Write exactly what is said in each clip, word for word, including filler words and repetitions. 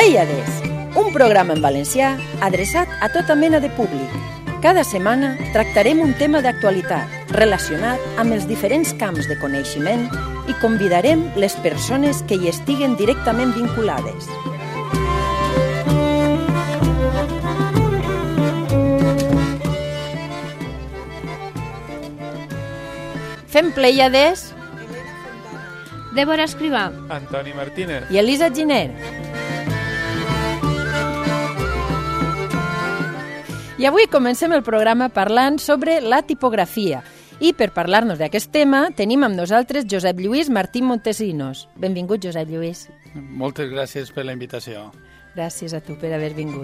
Plèiades, un programa en valencià adreçat a tota mena de públic. Cada setmana tractarem un tema d'actualitat relacionat amb els diferents camps de coneixement i convidarem les persones que hi estiguen directament vinculades. Fem Plèiades Débora Escrivà, Antoni Martínez i Elisa Giner. I avui comencem el programa parlant sobre la tipografia. I per parlar-nos d'aquest tema tenim amb nosaltres Josep Lluís Martín Montesinos. Benvingut, Josep Lluís. Moltes gràcies per la invitació. Gràcies a tu per haver vingut.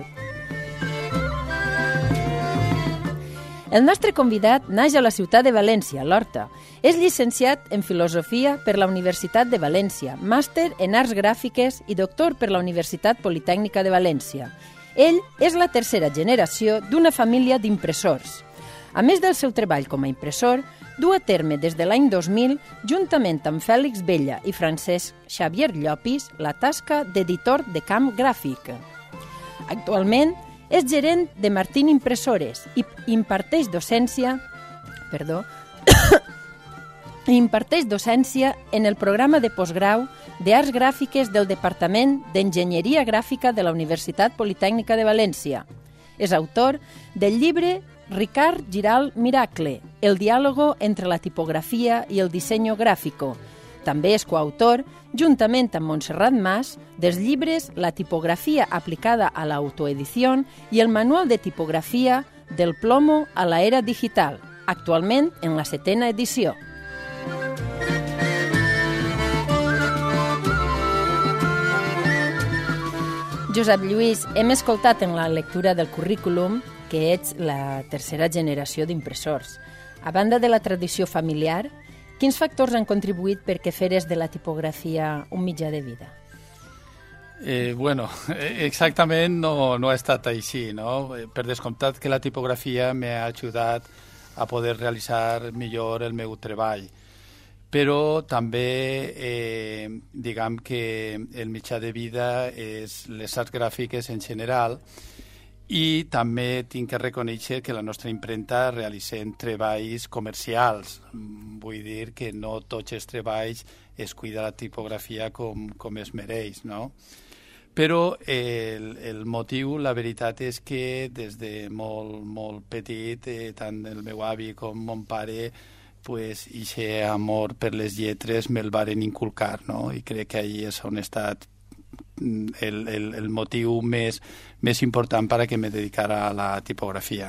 El nostre convidat naix a la ciutat de València, l'Horta. És llicenciat en Filosofia per la Universitat de València, màster en Arts Gràfiques i doctor per la Universitat Politècnica de València. Ell és la tercera generació d'una família d'impressors. A més del seu treball com a impressor, du a terme des de l'any dos mil, juntament amb Fèlix Bella i Francesc Xavier Llopis, la tasca d'editor de camp gràfic. Actualment, és gerent de Martín Impressores i imparteix docència, perdó, imparteix docència en el programa de postgrau d'Arts Gràfiques del Departament d'Enginyeria Gràfica de la Universitat Politècnica de València. És autor del llibre Ricard Giral Miracle, el diàlogo entre la tipografia i el disseny gràfico. També és coautor, juntament amb Montserrat Mas, dels llibres La tipografia aplicada a l'autoedició i el manual de tipografia del plomo a la era digital, actualment en la setena edició. Josep Lluís, hem escoltat en la lectura del currículum que ets la tercera generació d'impressors. A banda de la tradició familiar, quins factors han contribuït perquè feres de la tipografia un mitjà de vida? Eh, bueno, exactament no, no ha estat així, no? Per descomptat que la tipografia m'ha ajudat a poder realitzar millor el meu treball. Però també, eh, diguem que el mitjà de vida és les arts gràfiques en general, i també tinc que reconèixer que la nostra impremta realitzem treballs comercials. Vull dir que no tots els treballs es cuida la tipografia com, com es mereix, no? Però el, el motiu, la veritat és que des de molt, molt petit, eh, tant el meu avi com mon pare, pues, ixe amor per les lletres me'l varen inculcar, no? I crec que ahí és on ha estat El, el, el motiu més, més important per a que me dedicara a la tipografia.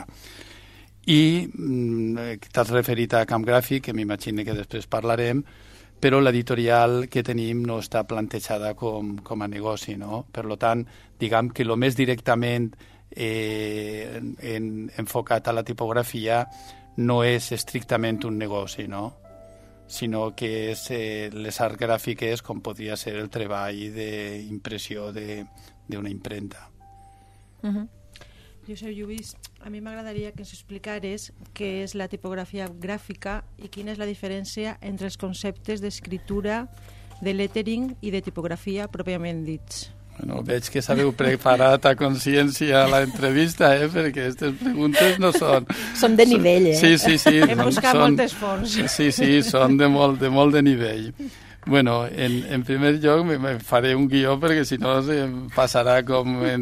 I mm, t'has referit a Camp Gràfic, que m'imagino que després parlarem, però l'editorial que tenim no està plantejada com, com a negoci, no? Per tant, diguem que el més directament eh, en, enfocat a la tipografia no és estrictament un negoci, no? Sinó que és eh, les arts gràfiques com podria ser el treball d'impressió d'una impremta. Uh-huh. Josep Lluís, a mi m'agradaria que ens explicares què és la tipografia gràfica i quina és la diferència entre els conceptes d'escriptura, de lettering i de tipografia pròpiament dits. Bueno, veig que s'haveu preparat a consciència la entrevista, eh? Perquè aquestes preguntes no són... Són de nivell, eh? Sí, sí, sí. Hem buscat són, moltes fonts. Sí, sí, són de molt de, molt de nivell. Bueno, en, en primer lloc me, me faré un guió perquè si no se passarà com en...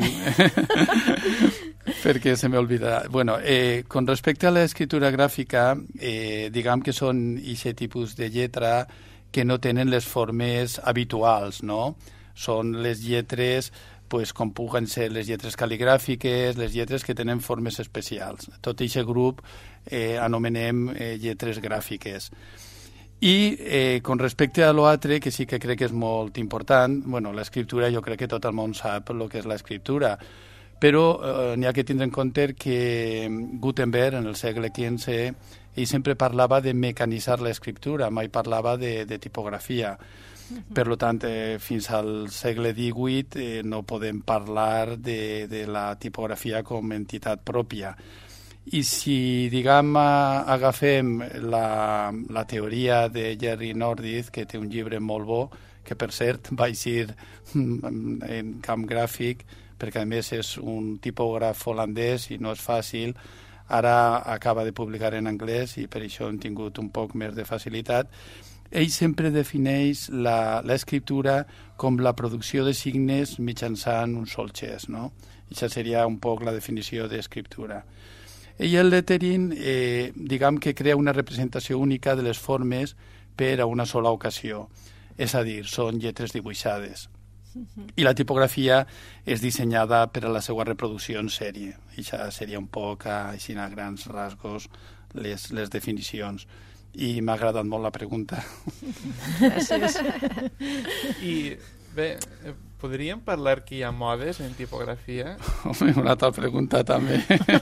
perquè se m'olvidarà. Bueno, eh, con respecte a l'escriptura gràfica, eh, diguem que són aquest tipus de lletra que no tenen les formes habituals, no? Són les lletres, pues, com puguen ser les lletres cal·ligràfiques, les lletres que tenen formes especials. Tot aquest grup eh, anomenem eh, lletres gràfiques. I eh, con respecte a l'altre, que sí que crec que és molt important, bueno, l'escriptura jo crec que tot el món sap el que és l'escriptura, però eh, n'hi ha que tindre en compte que Gutenberg, en el segle quinze, ell sempre parlava de mecanitzar l'escriptura, mai parlava de, de tipografia. Per tant, eh, fins al segle divuit eh, no podem parlar de, de la tipografia com a entitat pròpia. I si, diguem, agafem la, la teoria de Jerry Nordiz, que té un llibre molt bo, que per cert va eixir en camp gràfic, perquè a més és un tipògraf holandès i no és fàcil. Ara acaba de publicar en anglès i per això hem tingut un poc més de facilitat. Ell sempre defineix l'escriptura com la producció de signes mitjançant un sol gest, no? Això seria un poc la definició d'escriptura. Ell, el lettering, eh, diguem que crea una representació única de les formes per a una sola ocasió. És a dir, són lletres dibuixades. I la tipografia és dissenyada per a la seva reproducció en sèrie. Això seria un poc, així a grans rasgos, les, les definicions. I m'ha agradat molt la pregunta. Gràcies. I bé, podríem parlar que hi ha modes en tipografia? Home, una altra pregunta també.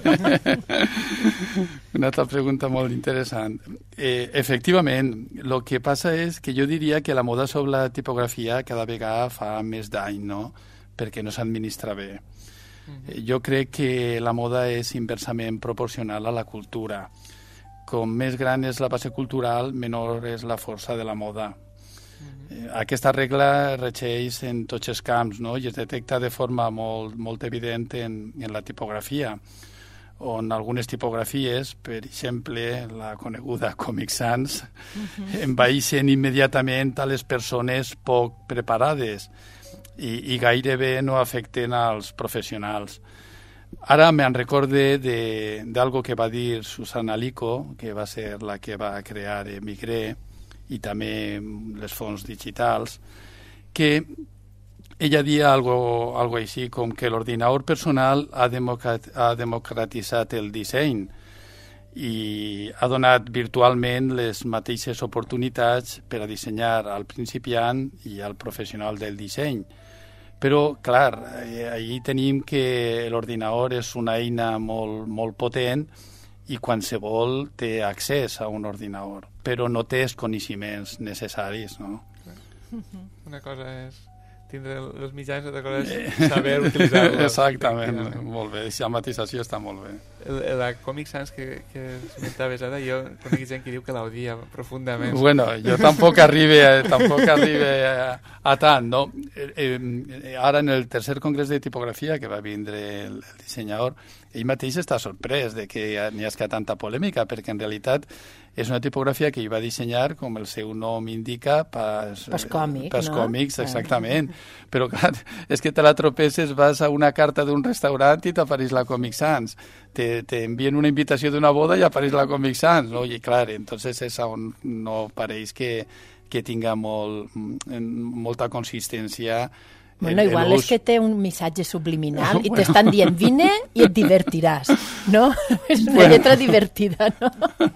Una altra pregunta molt interessant. Eh, efectivament, el que passa és que jo diria que la moda sobre la tipografia cada vegada fa més dany, no? Perquè no s'administra bé. Uh-huh. Jo crec que la moda és inversament proporcional a la cultura. Com més gran és la base cultural, menor és la força de la moda. Uh-huh. Aquesta regla regeix en tots els camps, no? I es detecta de forma molt, molt evident en, en la tipografia, on algunes tipografies, per exemple, la coneguda Comic Sans, uh-huh. envaeixen immediatament a les persones poc preparades i, i gairebé no afecten als professionals. Ara me'n recorde d'algo que va dir Susana Lico, que va ser la que va crear Migré i també les fonts digitals, que ella dia algo, algo així com que l'ordinador personal ha, democrat, ha democratitzat el disseny i ha donat virtualment les mateixes oportunitats per a dissenyar al principiant i al professional del disseny. Però, clar, ahir tenim que l'ordinador és una eina molt, molt potent i qualsevol té accés a un ordinador, però no té els coneixements necessaris, no? Una cosa és tindre els mitjans, altra cosa és saber utilitzar-los. Exactament, molt bé, aquesta matització està molt bé. La Comic Sans que, que esmentaves ara, jo conec gent que diu que l'odia profundament. Bueno, jo tampoc arribe, tampoc arribe a, a tant, no? Eh, eh, ara en el tercer congrés de tipografia que va vindre el, el dissenyador, ell mateix està sorprès de que n'hi hagi tanta polèmica, perquè en realitat és una tipografia que ell va dissenyar, com el seu nom indica, pels, pels còmics, pels no? còmics, exactament. Però, clar, és que te la tropesses, vas a una carta d'un restaurant i t'apareix la Comic Sans. Te, te envien una invitació d'una boda i apareix la Comic Sans, no? I, clar, entonces és on no pareix que, que tinga molt, molta consistència. Bueno, el, igual és que té un missatge subliminal i t'estan dient vine i et divertiràs, no? És una bueno. lletra divertida, no?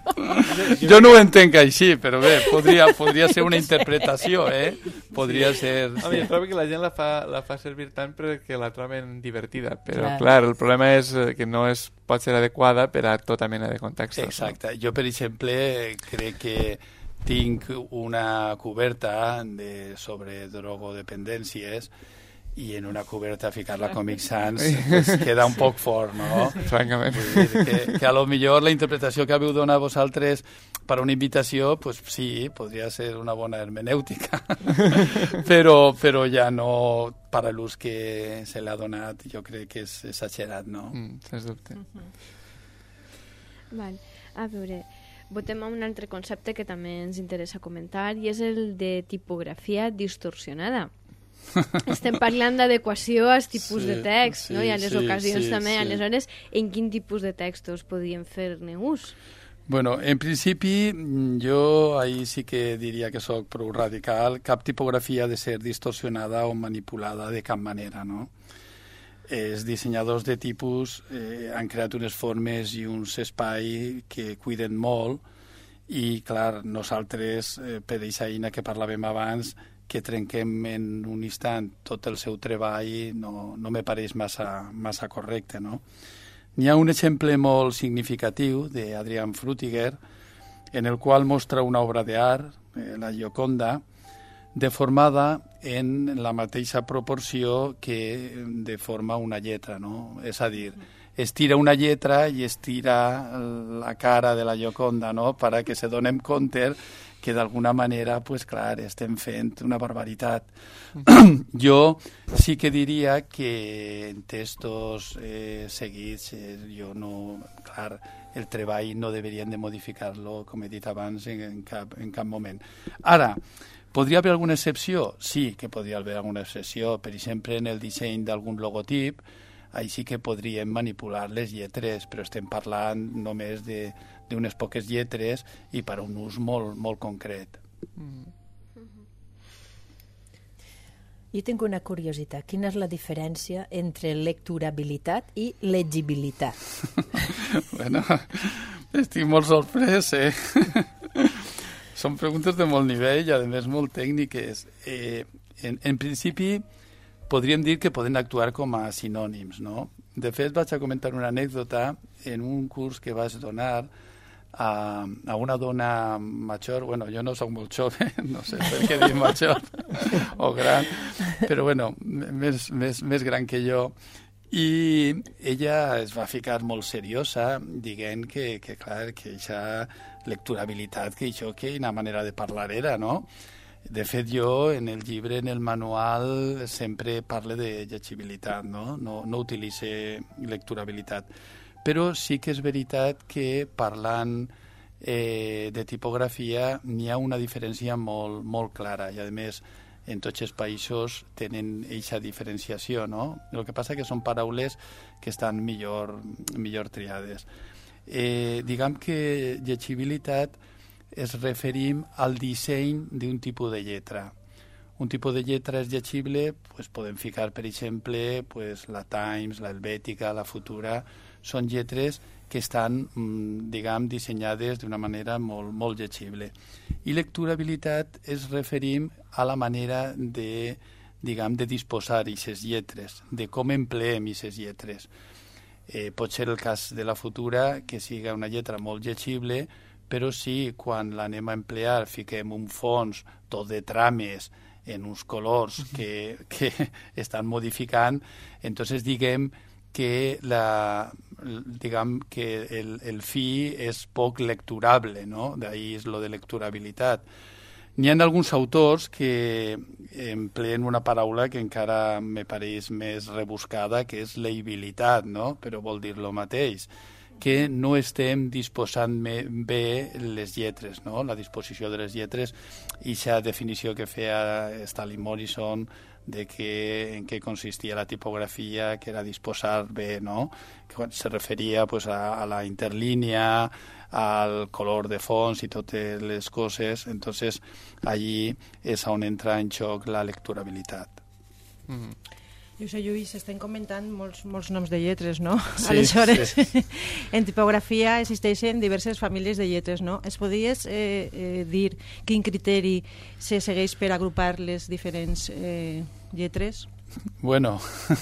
Jo no ho entenc així, però bé, podria, podria ser una interpretació, eh? Podria ser... Home, jo trobo que la gent la fa, la fa servir tant perquè la troben divertida, però clar, clar el problema és que no és, pot ser adequada per a tota mena de contextos. Exacte. No? Jo, per exemple, crec que tinc una coberta de, sobre drogodependències i en una coberta ficar la Comic Sans pues, queda un poc fort, no? Francament. Que, que a lo millor la interpretació que haveu donat vosaltres per a una invitació, pues sí, podria ser una bona hermenèutica, però, però ja no per a l'ús que se l'ha donat, jo crec que és exagerat, no? Mm, sens dubte. Uh-huh. Val. A veure, votem a un altre concepte que també ens interessa comentar i és el de tipografia distorsionada. Estem parlant d'adequació als tipus sí, de text, sí, no? I a les sí, ocasions sí, també. Sí. Aleshores, en quin tipus de textos podríem fer-ne ús? Bueno, en principi, jo ahí sí que diria que sóc prou radical. Cap tipografia ha de ser distorsionada o manipulada de cap manera, no? Els dissenyadors de tipus eh, han creat unes formes i uns espais que cuiden molt i, clar, nosaltres, eh, per aquesta eina que parlàvem abans, que trenquem en un instant tot el seu treball no, no me pareix massa, massa correcte, no? N'hi ha un exemple molt significatiu d'Adrian Frutiger en el qual mostra una obra d'art, eh, la Gioconda, deformada en la mateixa proporció que deforma una lletra, no? És a dir, estira una lletra i estira la cara de la Gioconda, no? Per a que se donem compte que d'alguna manera, pues, clar, estem fent una barbaritat. Jo sí que diria que en textos eh, seguits, eh, jo no... Clar, el treball no deberien de modificar-lo, com he dit abans, en, en, cap, en cap moment. Ara, podria haver alguna excepció? Sí que podria haver alguna excepció. Per exemple, en el disseny d'algun logotip, ahí sí que podríem manipular les lletres, però estem parlant només de d'unes poques lletres i per a un ús molt, molt concret. Mm. Jo tinc una curiositat. Quina és la diferència entre lecturabilitat i legibilitat? Bueno, estic molt sorprès, eh? Són preguntes de molt nivell i, a més, molt tècniques. Eh, en, en principi, podríem dir que poden actuar com a sinònims, no? De fet, vaig a comentar una anècdota en un curs que vaig donar a, a una dona major. Bueno, jo no soc molt jove, no sé per què dir major o gran, però bueno, més, més, més gran que jo. I ella es va ficar molt seriosa, dient que, que clar, que aquesta lecturabilitat, que això, que una manera de parlar era, no? De fet, jo, en el llibre, en el manual, sempre parle de llegibilitat, no? No, no utilitze lecturabilitat. Però sí que és veritat que parlant eh, de tipografia n'hi ha una diferència molt, molt clara i, a més, en tots els països tenen aquesta diferenciació, no? El que passa que són paraules que estan millor, millor triades. Eh, diguem que llegibilitat es referim al disseny d'un tipus de lletra. Un tipus de lletra és llegible, pues podem ficar, per exemple, pues la Times, la Helvètica, la Futura. Són lletres que estan, diguem, dissenyades d'una manera molt, molt llegible. I lecturabilitat es referim a la manera de, diguem, de disposar aquestes lletres, de com empleem aquestes lletres. Eh, pot ser el cas de la Futura, que siga una lletra molt llegible, però sí, quan l'anem a emplear, fiquem un fons tot de trames en uns colors que, que estan modificant, entonces diguem que, la, diguem que el, el fi és poc lecturable, no? D'ahí és lo de lecturabilitat. N'hi ha alguns autors que empleen una paraula que encara me pareix més rebuscada, que és legibilitat, no? Però vol dir lo mateix, que no estem disposant bé les lletres, no? La disposició de les lletres, i aquesta definició que feia Stanley Morrison de que, en què consistia la tipografia, que era disposar bé, no? Que se referia pues, a, a la interlínia, al color de fons i totes les coses. Entonces, allí és on entra en joc la lecturabilitat. Mm-hmm. Jo sé, Lluís, estem comentant molts, molts noms de lletres, no? Sí, aleshores, sí. En tipografia existeixen diverses famílies de lletres, no? Es podries eh, eh, dir quin criteri se segueix per agrupar les diferents eh, lletres? Bueno.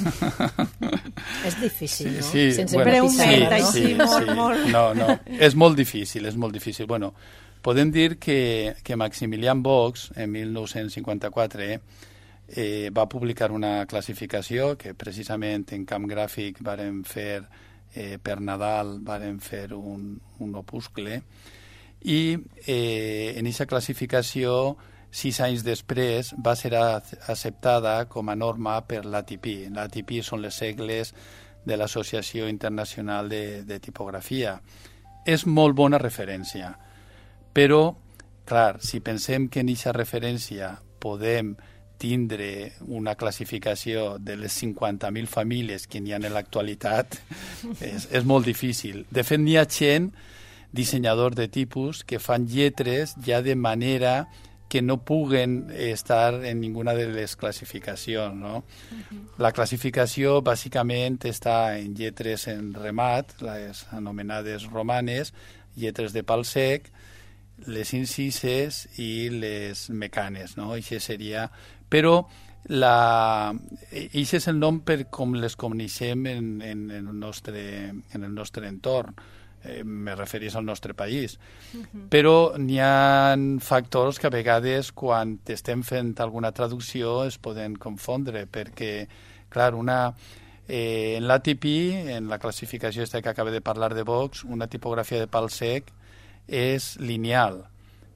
És difícil, sí, no? sí, Sense bueno, una pissarra, pissarra, sí, no? sí, molt, sí. molt. No, no, és molt difícil, és molt difícil. Bueno, podem dir que, que Maximilian Vaux, en mil nou-cents cinquanta-quatre, eh, va publicar una classificació que precisament en Camp Gràfic varen fer, eh, per Nadal, varen fer un, un opuscle, i eh, en aquesta classificació, sis anys després, va ser acceptada com a norma per l'A T P. L'A T P són les segles de l'Associació Internacional de, de Tipografia. És molt bona referència, però, clar, si pensem que en aquesta referència podem tindre una classificació de les cinquanta mil famílies que n'hi ha en l'actualitat, és, és molt difícil. De fet, n'hi ha gent, dissenyadors de tipus, que fan lletres ja de manera que no puguen estar en ninguna de les classificacions, no? Uh-huh. La classificació bàsicament està en lletres en remat, les anomenades romanes, lletres de pal sec, les incises i les mecanes, no? Això seria... Però la... això és el nom per com les coneixem en, en, en, el, nostre, en el nostre entorn. Eh, me referís al nostre país. Uh-huh. Però n'hi ha factors que a vegades quan estem fent alguna traducció es poden confondre, perquè, clar, una... Eh, en l'A T P, en la classificació esta que acaba de parlar de Vaux, una tipografia de pal sec és lineal,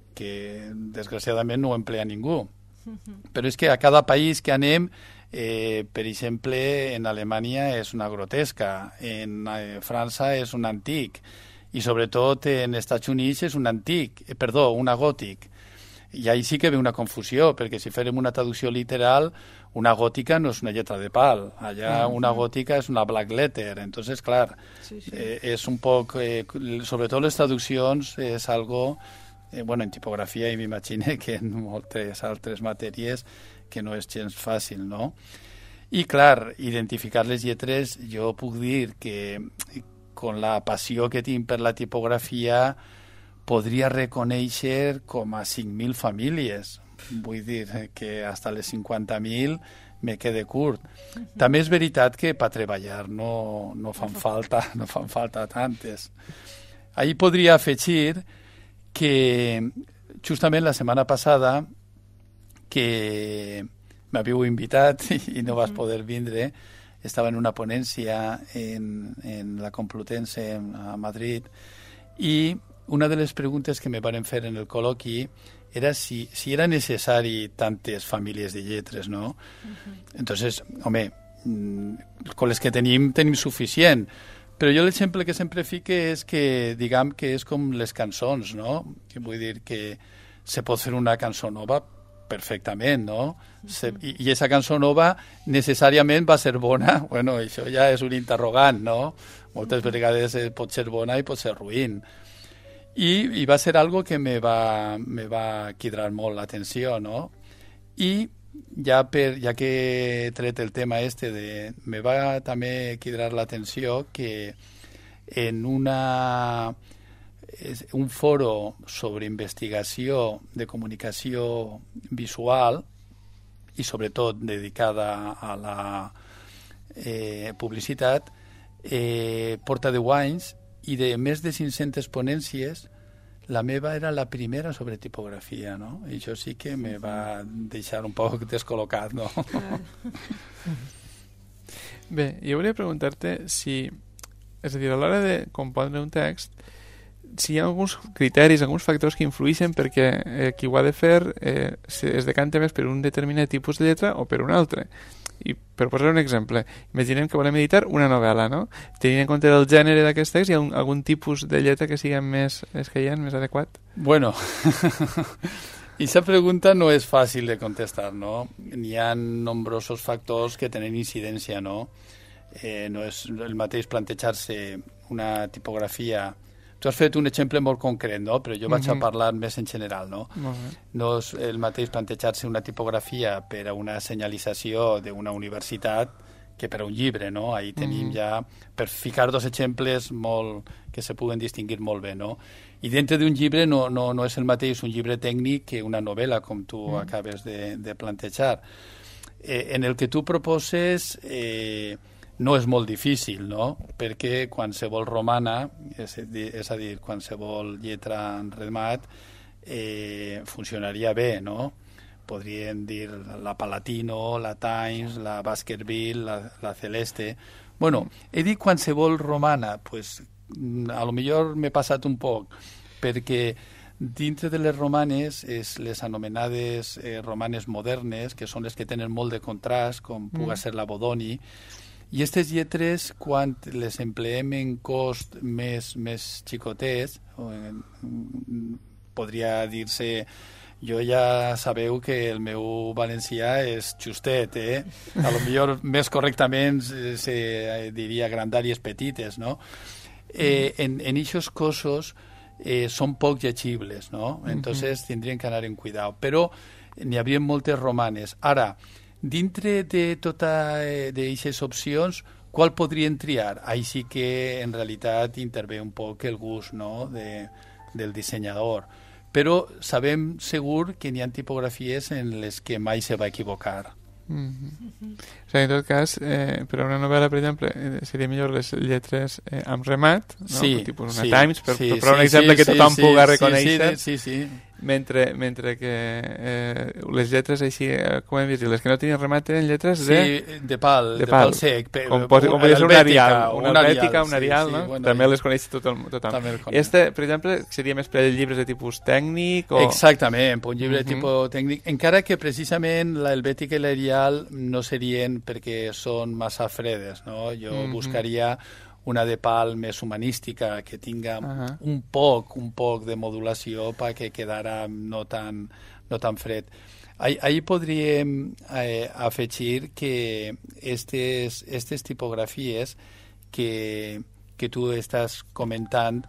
que desgraciadament no ho emplea ningú. Però és que a cada país que anem, eh, per exemple, en Alemanya és una grotesca, en eh, França és un antic, i sobretot en Estats Units és un antic, eh, perdó, un agòtic. I ahí sí que ve una confusió, perquè si farem una traducció literal, una gòtica no és una lletra de pal, allà una gòtica és una black letter, entonces, clar, sí, sí. Eh, és un poc, eh, sobretot les traduccions és algo, eh, bueno, en tipografia i m'imagine que en moltes altres matèries que no és gens fàcil, no? I, clar, identificar les lletres, jo puc dir que con la passió que tinc per la tipografia podria reconèixer com a cinc mil famílies. Vull dir que hasta les cinquanta mil me quede curt. Uh-huh. També és veritat que per treballar no, no fan falta no fan falta tantes. Ahí podria afegir que justament la setmana passada que m'havíeu invitat i no vas poder vindre, estava en una ponència en, en la Complutense a Madrid i una de les preguntes que me van fer en el col·loqui era si, si era necessari tantes famílies de lletres, ¿no? Uh-huh. Entonces, home, con les que tenim, tenim suficient. Però jo l'exemple que sempre fique és que, diguem, que és com les cançons, no? Que vull dir que se pot fer una cançó nova perfectament, no? Uh-huh. Se, i, I aquesta cançó nova necessàriament va ser bona. Bueno, això ja és un interrogant, no? Moltes uh-huh. vegades pot ser bona i pot ser ruïn. I, i va ser algo que me va, me va cridar molt l'atenció, no? I ja, per, ja que he tret el tema este, de, me va també cridar l'atenció que en una, un foro sobre investigació de comunicació visual i sobretot dedicada a la eh, publicitat, eh, porta deu anys i de més de cinc-centes ponències, la meva era la primera sobre tipografia, no? I això sí que me va deixar un poc descol·locat, no? Bé, jo volia preguntar-te si, és a dir, a l'hora de compondre un text, si hi ha alguns criteris, alguns factors que influïxen perquè eh, qui ho ha de fer eh, es decanta més per un determinat tipus de lletra o per un altre. I per posar un exemple, imaginem que volem editar una novel·la, no? Tenint en compte el gènere d'aquest text, hi ha un, algun tipus de lletra que sigui més escaient, més adequat? Bueno, aquesta pregunta no és fàcil de contestar, no? N'hi ha nombrosos factors que tenen incidència, no? Eh, no és el mateix plantejar-se una tipografia. Tu has fet un exemple molt concret, no? Però jo vaig uh-huh. a parlar més en general, no? Uh-huh. No és el mateix plantejar-se una tipografia per a una senyalització d'una universitat que per a un llibre, no? Ahí tenim uh-huh. ja, per ficar dos exemples molt, que se puguen distingir molt bé, no? I dintre d'un llibre no, no, no és el mateix un llibre tècnic que una novel·la, com tu uh-huh. acabes de, de plantejar. Eh, en el que tu proposes... Eh, no és molt difícil, no? Perquè qualsevol romana, és a dir, és a dir qualsevol lletra en remat, eh, funcionaria bé, no? Podríem dir la Palatino, la Times, la Baskerville, la, la Celeste... Bueno, he dit qualsevol romana, pues, a lo millor m'he passat un poc, perquè dintre de les romanes, és les anomenades eh, romanes modernes, que són les que tenen molt de contrast, com puga ser la Bodoni, i aquestes lletres, quan les empleem en cost més, més xicotets, o en, podria dir-se... Jo ja sabeu que el meu valencià és justet, eh? A lo millor més correctament se diria grandàries petites, no? Eh, en, en eixos cossos eh, són poc llegibles, no? Entonces tindrien que anar en cuidado. Però n'hi havia moltes romanes. Ara, dintre de tota d'aquestes opcions, qual podrien triar? Ahí sí que en realitat intervé un poc el gust, no? de, del dissenyador. Però sabem segur que n'hi ha tipografies en les que mai se va equivocar. Mm-hmm. O sigui, en tot cas, eh, per a una novel·la, per exemple, eh, seria millor les lletres eh, amb remat, no? Sí, tipus una sí, Times, per, sí, per, per un sí, exemple sí, que tothom sí, puga sí, reconèixer. Sí, sí, sí. mentre, mentre que eh, les lletres així, eh, com hem vist, les que no tenien remat eren lletres de... Sí, de pal, de, de pal, pal sec. Pe, com, pot, com podria ser una arial, una helvètica, un sí, arial, sí, no? bueno, també i... les coneix tothom. tothom. També el Este, per exemple, seria més per llibres de tipus tècnic? O... Exactament, per un llibre de uh -huh. tipus tècnic, encara que precisament la helvètica i l'arial no serien perquè són massa fredes, no? Jo uh -huh. buscaria una de pal més humanística, que tinga uh -huh. un poc, un poc de modulació perquè quedara no tan, no tan fred. Ahí podríem eh, afegir que estes, estes tipografies que, que tu estàs comentant,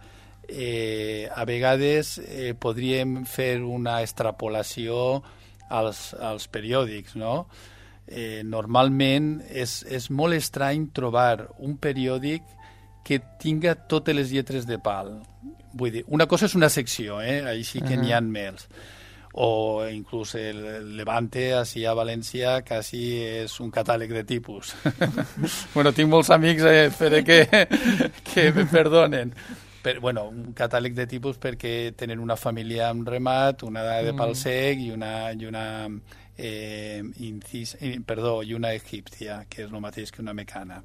eh, a vegades eh, podríem fer una extrapolació als, als periòdics, no? Eh, normalment és, és molt estrany trobar un periòdic que tinga totes les lletres de pal. Vull dir, una cosa és una secció, eh? Així que uh -huh. n'hi ha més. O inclús el Levante, així a València, quasi és un catàleg de tipus. Bueno, tinc molts amics, eh, però que, que me perdonen. Per, bueno, un catàleg de tipus perquè tenen una família amb remat, una de pal sec i una, i una eh, incis, eh, perdó, i una egípcia, que és el mateix que una mecana.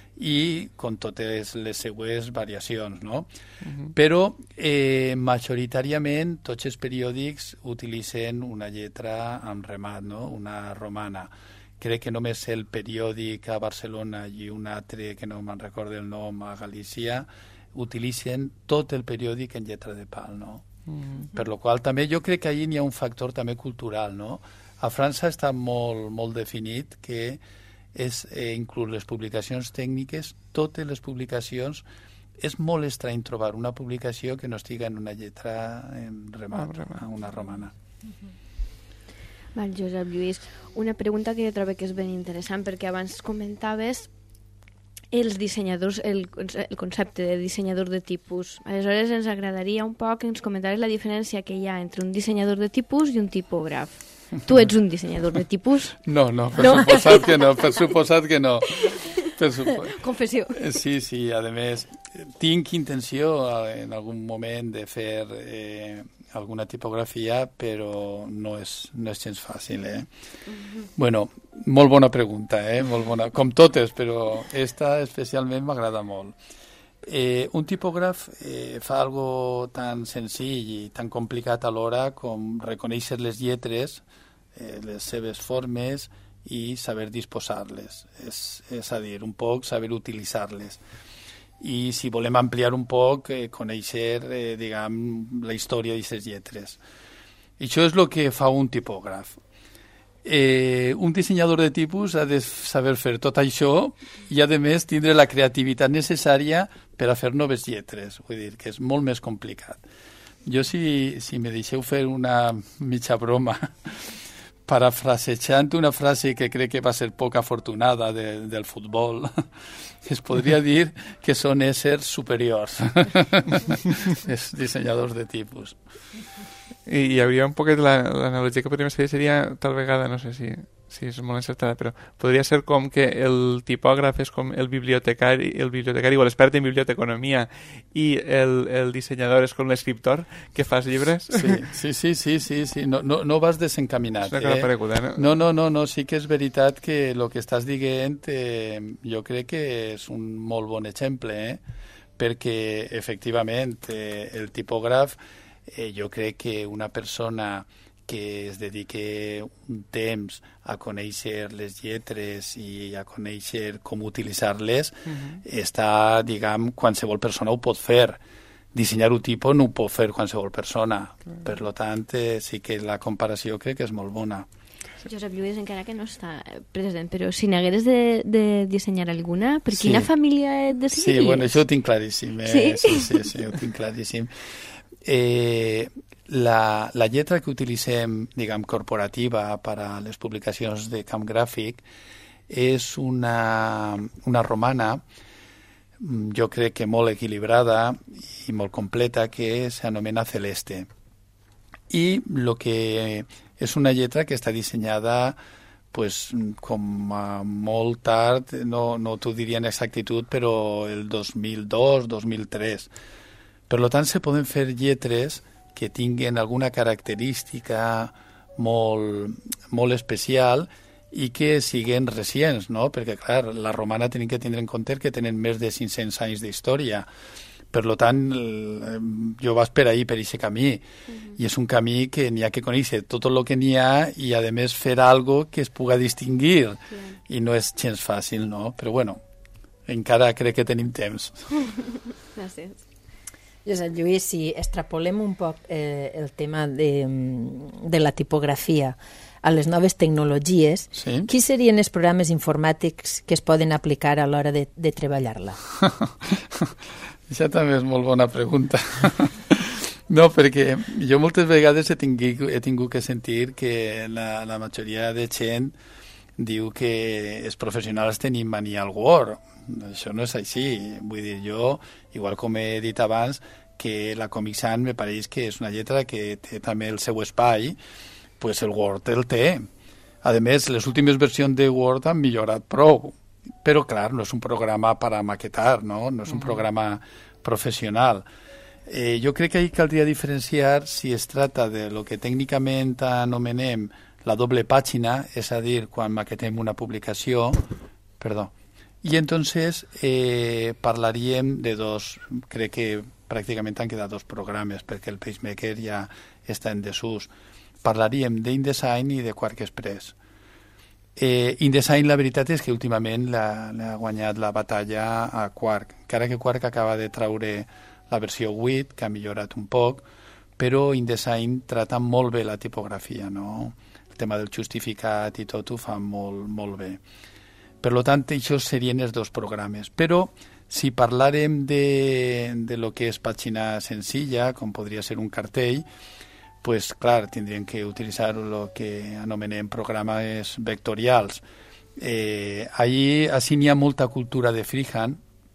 I con totes les seues variacions, no? Uh-huh. Però eh, majoritàriament tots els periòdics utilitzen una lletra amb remat, no? Una romana. Crec que només el periòdic a Barcelona i un altre, que no me'n recordo el nom, a Galícia, utilitzen tot el periòdic en lletra de pal, no? Uh-huh. Per lo qual també jo crec que allí hi ha un factor també cultural, no? A França està molt, molt definit que és eh, inclús les publicacions tècniques, totes les publicacions, és molt estrany trobar una publicació que no estiga en una lletra en remat, oh, una romana. Uh-huh. Val, Josep Lluís, una pregunta que jo trobo que és ben interessant, perquè abans comentaves els dissenyadors, el, el concepte de dissenyador de tipus. Aleshores ens agradaria un poc que ens comentaves la diferència que hi ha entre un dissenyador de tipus i un tipògraf. Tu ets un dissenyador de tipus? No, no, per no? suposat que no, per suposat que no. Per supo... Confessió. Sí, sí, a més, tinc intenció en algun moment de fer eh, alguna tipografia, però no és, no és gens fàcil, eh? Uh-huh. Bueno, molt bona pregunta, eh? Molt bona, com totes, però esta especialment m'agrada molt. Eh, un tipògraf eh, fa algo tan senzill i tan complicat alhora com reconèixer les lletres, eh, les seves formes i saber disposar-les. És, és a dir, un poc saber utilitzar-les. I si volem ampliar un poc, eh, conèixer, eh, diguem, la història d'aquestes lletres. Això és el que fa un tipògraf. Eh, un dissenyador de tipus ha de saber fer tot això i, a més, tindre la creativitat necessària per a fer noves lletres. Vull dir que és molt més complicat. Jo, si, si me deixeu fer una mitja broma, parafrasejant una frase que crec que va ser poc afortunada de, del futbol, es podria dir que són éssers superiors, els dissenyadors de tipus. I hi hauria un poquet l'analogia que podríem fer seria, tal vegada, no sé si, si és molt encertada, però podria ser com que el tipògraf és com el bibliotecari, el bibliotecari o l'expert en biblioteconomia i el, el dissenyador és com l'escriptor que fas llibres. Sí, sí, sí, sí, sí, sí. No, no, no vas desencaminat. És una eh? pareguda, no? No, no, no, no, sí que és veritat que el que estàs dient eh, jo crec que és un molt bon exemple, eh? Perquè efectivament eh, el tipògraf, eh, jo crec que una persona que es dedique un temps a conèixer les lletres i a conèixer com utilitzar-les, uh-huh. està, diguem, qualsevol persona ho pot fer. Dissenyar un tipus no ho pot fer qualsevol persona. Uh-huh. Per lo tant, eh, sí que la comparació crec que és molt bona. Josep Lluís, encara que no està present, però si n'hagueres de, de dissenyar alguna, per sí. quina família et dissenyaries? Sí, bueno, això ho tinc claríssim. Eh? Sí? Sí, sí, sí, ho tinc claríssim. Eh, la, la lletra que utilitzem, diguem, corporativa per a les publicacions de camp gràfic és una, una romana, jo crec que molt equilibrada i molt completa, que s'anomena Celeste. I el que és una lletra que està dissenyada pues, com a molt tard, no, no t'ho diria en exactitud, però el dos mil dos, dos mil tres. Per tant, se poden fer lletres que tinguen alguna característica molt, molt especial i que siguen recents, no? Perquè, clar, la romana tenim que tindre en compte que tenen més de cinc-cents anys d'història. Per tant, jo vaig per ahir, per aquest camí, uh-huh. i és un camí que n'hi ha que conèixer tot el que n'hi ha i, a més, fer algo que es puga distingir. Yeah. I no és gens fàcil, no? Però, bueno, encara crec que tenim temps. Gràcies. Josep Lluís, si extrapolem un poc eh, el tema de, de la tipografia a les noves tecnologies, sí? Quins serien els programes informàtics que es poden aplicar a l'hora de, de treballar-la? Això també és molt bona pregunta. No, perquè jo moltes vegades he tingut, he tingut que sentir que la, la majoria de gent diu que els professionals tenim mania al Word. Això no és així. Vull dir, jo, igual com he dit abans, que la Comic Sans me pareix que és una lletra que té també el seu espai, pues el Word el té. A més, les últimes versions de Word han millorat prou. Però, clar, no és un programa per a maquetar, no? No és un programa professional. Eh, jo crec que ahí caldria diferenciar si es tracta de lo que tècnicament anomenem la doble pàgina, és a dir, quan maquetem una publicació, perdó, i entonces eh, parlaríem de dos, crec que pràcticament han quedat dos programes, perquè el PageMaker ja està en desús. Parlaríem d'InDesign i de Quark Express. Eh, InDesign, la veritat és que últimament l'ha guanyat la batalla a Quark, encara que Quark acaba de traure la versió vuit, que ha millorat un poc, però InDesign trata molt bé la tipografia, no? El tema del justificat i tot ho fa molt, molt bé. Per tant, això serien els dos programes. Però si parlàrem de, de lo que és pàgina senzilla, com podria ser un cartell, pues clar, tindríem que utilitzar el que anomenem programes vectorials. Eh, allí, així n'hi ha molta cultura de freehand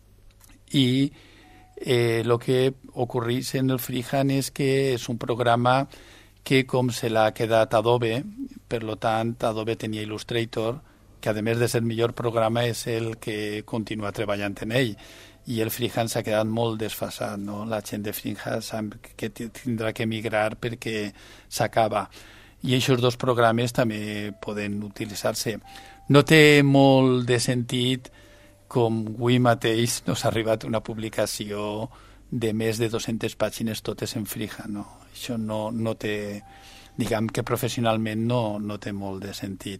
i el eh, que ocorreix en el freehand és que és un programa que com se l'ha quedat Adobe, per tant Adobe tenia Illustrator, que a més de ser el millor programa és el que continua treballant en ell, i el freehand s'ha quedat molt desfasat, no? La gent de freehand sap que tindrà que migrar perquè s'acaba. I aquests dos programes també poden utilitzar-se. No té molt de sentit com avui mateix nos ha arribat una publicació de més de dues-centes pàgines totes en freehand, no? Això no, no té, diguem que professionalment no, no té molt de sentit.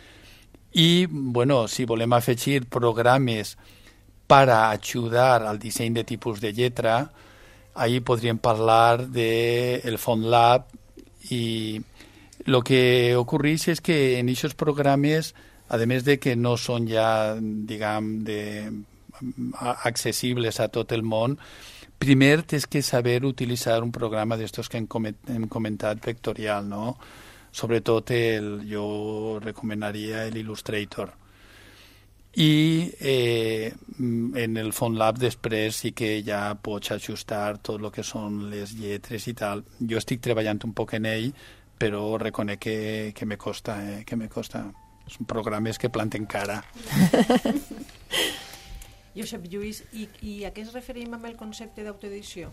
I, bueno, si volem afegir programes para ajudar al disseny de tipus de lletra, ahí podríem parlar del FontLab i el que ocorreix és que en aquests programes, a més de que no són ja, diguem, de, accessibles a tot el món, primer tens que saber utilitzar un programa d'estos que hem comentat vectorial, no? Sobretot el, jo recomanaria l'Illustrator. I eh, en el FontLab després sí que ja pots ajustar tot el que són les lletres i tal. Jo estic treballant un poc en ell, però reconec que, que me costa, eh, que me costa. Són programes que planten cara. Josep Lluís, i, i a què ens referim amb el concepte d'autoedició?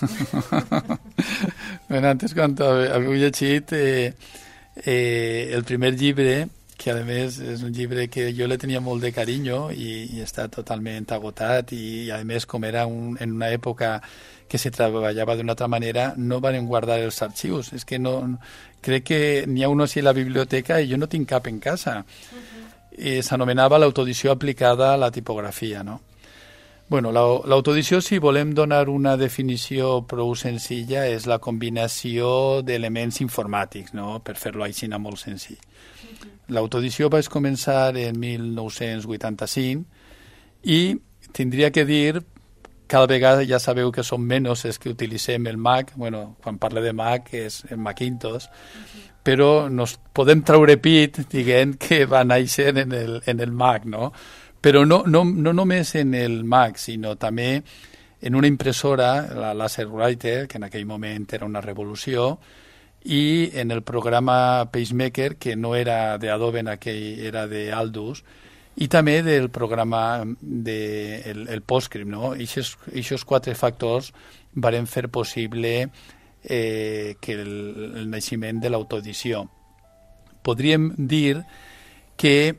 Bueno, antes quan havia llegit eh, eh, el primer llibre, que a més és un llibre que jo le tenia molt de carinyo i, i està totalment agotat i, i a més com era un, en una època que se treballava d'una altra manera no van guardar els arxius. És que no, crec que n'hi ha un així a la biblioteca i jo no tinc cap en casa. Uh-huh. Eh, s'anomenava l'autoedició aplicada a la tipografia, no? Bueno, l'autoedició, si volem donar una definició prou senzilla, és la combinació d'elements informàtics, no? Per fer-lo així molt senzill. L'autoedició va començar en mil nou-cents vuitanta-cinc i tindria que dir, cada vegada ja sabeu que som menys els que utilitzem el Mac, bueno, quan parle de Mac és el Macintosh, però nos podem traure pit dient que va néixer en el, en el Mac, no? Però no, no, no només en el Mac, sinó també en una impressora, la LaserWriter, que en aquell moment era una revolució, i en el programa PageMaker, que no era d'Adobe en aquell, era d'Aldus, i també del programa de el, el PostScript, no? I aquests quatre factors varen fer possible eh, que el, el naixement de l'autoedició. Podríem dir que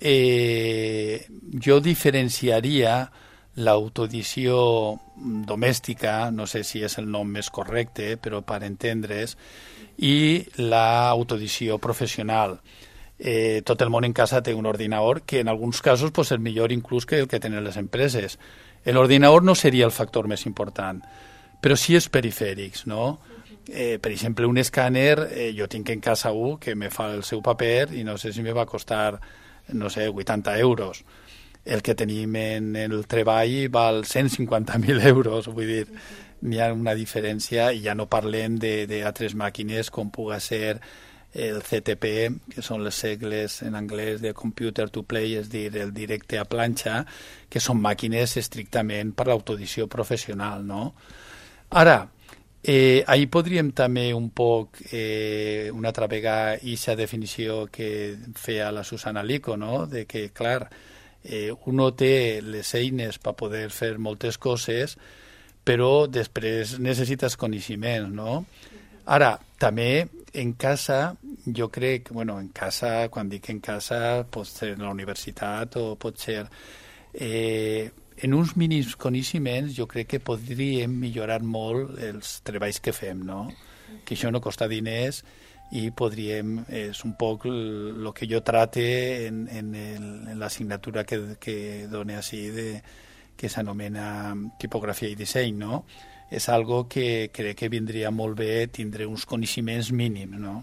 eh, jo diferenciaria l'autoedició domèstica, no sé si és el nom més correcte, però per entendre's, i l'autoedició professional. Eh, tot el món en casa té un ordinador que en alguns casos pues, és millor inclús que el que tenen les empreses. L'ordinador no seria el factor més important, però sí els perifèrics, no? Eh, per exemple, un escàner, eh, jo tinc en casa un que me fa el seu paper i no sé si me va costar, no sé, vuitanta euros. El que tenim en el treball val cent cinquanta mil euros, vull dir, n'hi ha una diferència i ja no parlem d'altres màquines com puga ser el C T P, que són les segles en anglès de Computer to Play, és dir, el directe a planxa, que són màquines estrictament per l'autodició professional, no? Ara, eh, ahir podríem també un poc, eh, una altra vegada, aquesta definició que feia la Susana Lico, no? De que, clar, eh, uno té les eines per poder fer moltes coses, però després necessites coneixements, no? Ara, també en casa, jo crec, bueno, en casa, quan dic en casa, pot ser en la universitat o pot ser... Eh, en uns mínims coneixements jo crec que podríem millorar molt els treballs que fem, no? Que això no costa diners i podríem, és un poc el que jo trate en, en, el, en l'assignatura que, que done així, de, que s'anomena tipografia i disseny, no? És algo que crec que vindria molt bé tindre uns coneixements mínims, no?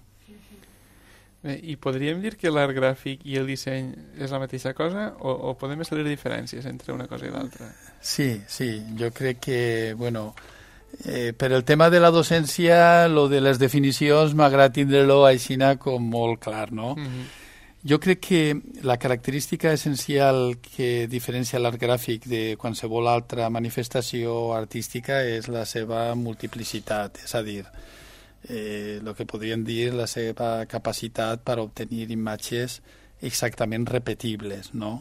Bé, i podríem dir que l'art gràfic i el disseny és la mateixa cosa o, o podem establir diferències entre una cosa i l'altra? Sí, sí, jo crec que, bueno, eh, per el tema de la docència, lo de les definicions m'agrada tindre-lo aixina com molt clar, no? Mm-hmm. Jo crec que la característica essencial que diferencia l'art gràfic de qualsevol altra manifestació artística és la seva multiplicitat, és a dir, eh, el que podríem dir la seva capacitat per obtenir imatges exactament repetibles, no?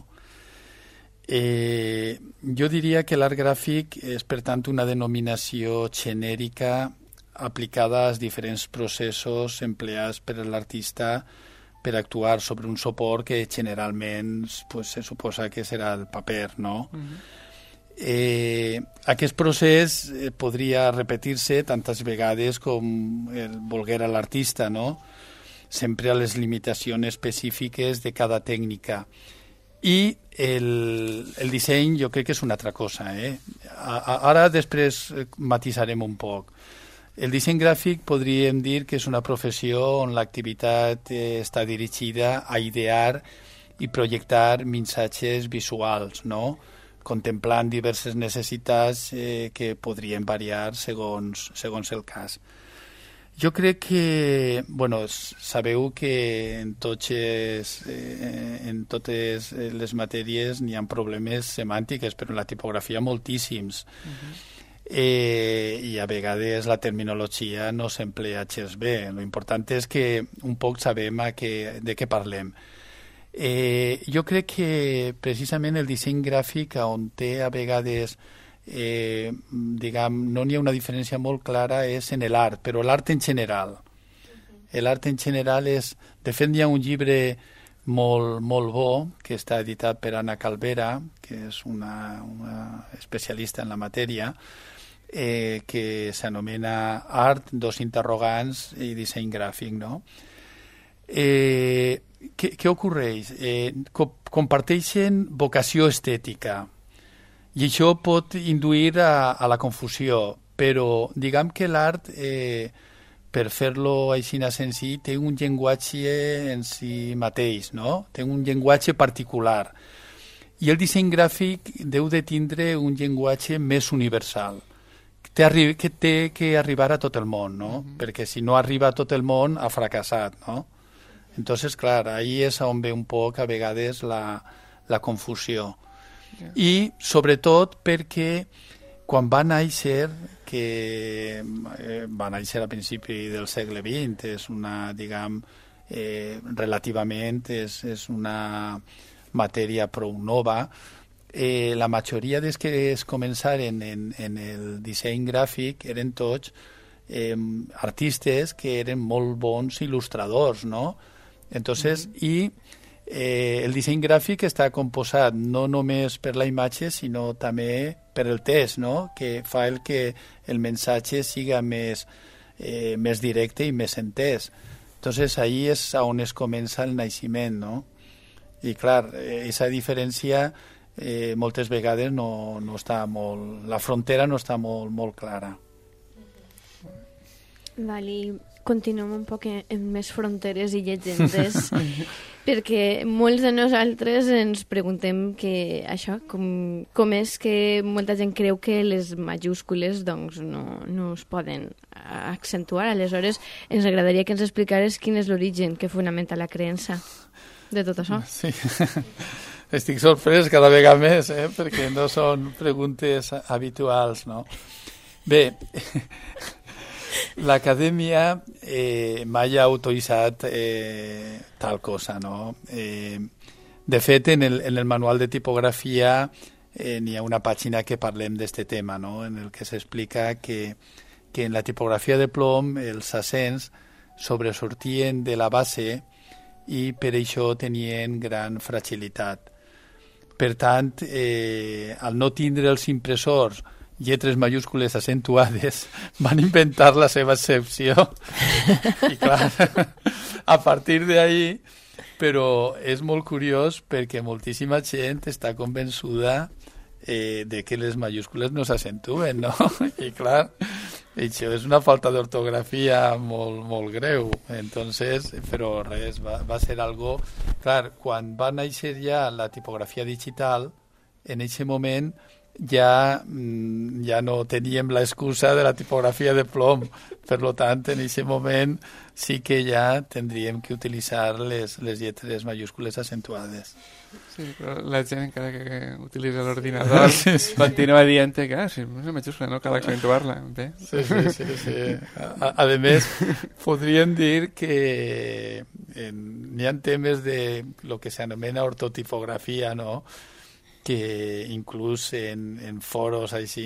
Eh, jo diria que l'art gràfic és, per tant, una denominació genèrica aplicada als diferents processos empleats per l'artista per actuar sobre un suport que generalment pues, se suposa que serà el paper, no? Mm-hmm. Eh, aquest procés eh, podria repetir-se tantes vegades com el volguera l'artista, no? Sempre a les limitacions específiques de cada tècnica. I el, el disseny jo crec que és una altra cosa, eh? A, a, ara després matisarem un poc. El disseny gràfic podríem dir que és una professió on l'activitat eh, està dirigida a idear i projectar missatges visuals, no? Contemplant diverses necessitats eh, que podrien variar segons, segons el cas. Jo crec que, bueno, sabeu que en, totes, eh, en totes les matèries n'hi ha problemes semàntiques, però en la tipografia moltíssims. Uh-huh. Eh, i a vegades la terminologia no s'emplea gens bé. L'important és que un poc sabem a que, de què parlem. Eh, jo crec que precisament el disseny gràfic, on té a vegades eh, diguem, no n'hi ha una diferència molt clara, és en l'art, però l'art en general. L'art en general és... De fet, hi ha un llibre molt, molt bo que està editat per Anna Calvera, que és una, una especialista en la matèria, eh, que s'anomena Art, dos interrogants i disseny gràfic, no? Eh, què, què ocorreix? Eh, co- comparteixen vocació estètica i això pot induir a, a la confusió, però diguem que l'art, eh, per fer-lo així senzill, té un llenguatge en si mateix, no? Té un llenguatge particular. I el disseny gràfic deu de tindre un llenguatge més universal, que té, que té que arribar a tot el món, no? Mm-hmm. Perquè si no arriba a tot el món, ha fracassat, no? Entonces, clar, ahí és on ve un poc a vegades la, la confusió. Yeah. I, sobretot, perquè quan va néixer, que eh, va néixer a principi del segle vint, és una, diguem, eh, relativament, és, és una matèria prou nova, eh, la majoria dels que es començaren en, en el disseny gràfic eren tots eh, artistes que eren molt bons il·lustradors, no? Entonces, mm. i eh, el disseny gràfic està composat no només per la imatge, sinó també per el text, no? Que fa el que el missatge siga més, eh, més directe i més entès. Entonces, ahí és on es comença el naixement, no? I, clar, aquesta diferència eh, moltes vegades no, no està molt... La frontera no està molt, molt clara. Vale, continuem un poc en, en més fronteres i llegendes, perquè molts de nosaltres ens preguntem que això, com, com és que molta gent creu que les majúscules doncs, no, no es poden accentuar. Aleshores, ens agradaria que ens explicares quin és l'origen que fonamenta la creença de tot això. Sí, estic sorprès cada vegada més, eh? Perquè no són preguntes habituals, no? Bé, l'acadèmia eh, mai ha autoritzat eh, tal cosa, no? Eh, de fet, en el, en el manual de tipografia eh, n'hi ha una pàgina que parlem d'este tema, no? En el que s'explica que, que en la tipografia de plom els accents sobresortien de la base i per això tenien gran fragilitat. Per tant, eh, al no tindre els impressors lletres majúscules acentuades, van inventar la seva excepció. I clar, a partir d'ahí, però és molt curiós perquè moltíssima gent està convençuda eh, de que les majúscules no s'acentuen, no? I clar, això és una falta d'ortografia molt, molt greu. Entonces, però res, va, va ser algo... Clar, quan va néixer ja la tipografia digital, en aquest moment ja, ja no teníem l'excusa de la tipografia de plom. Per tant, en aquest moment sí que ja tindríem que utilitzar les, les lletres majúscules acentuades. Sí, però la gent, encara que utilitza l'ordinador, sí, sí. continua dient que ah, sí, és majúscula, no cal accentuar-la. Bé. Sí, sí, sí. sí. A, a més, podríem dir que n'hi ha temes de lo que s'anomena ortotipografia, no?, que inclús en, en foros així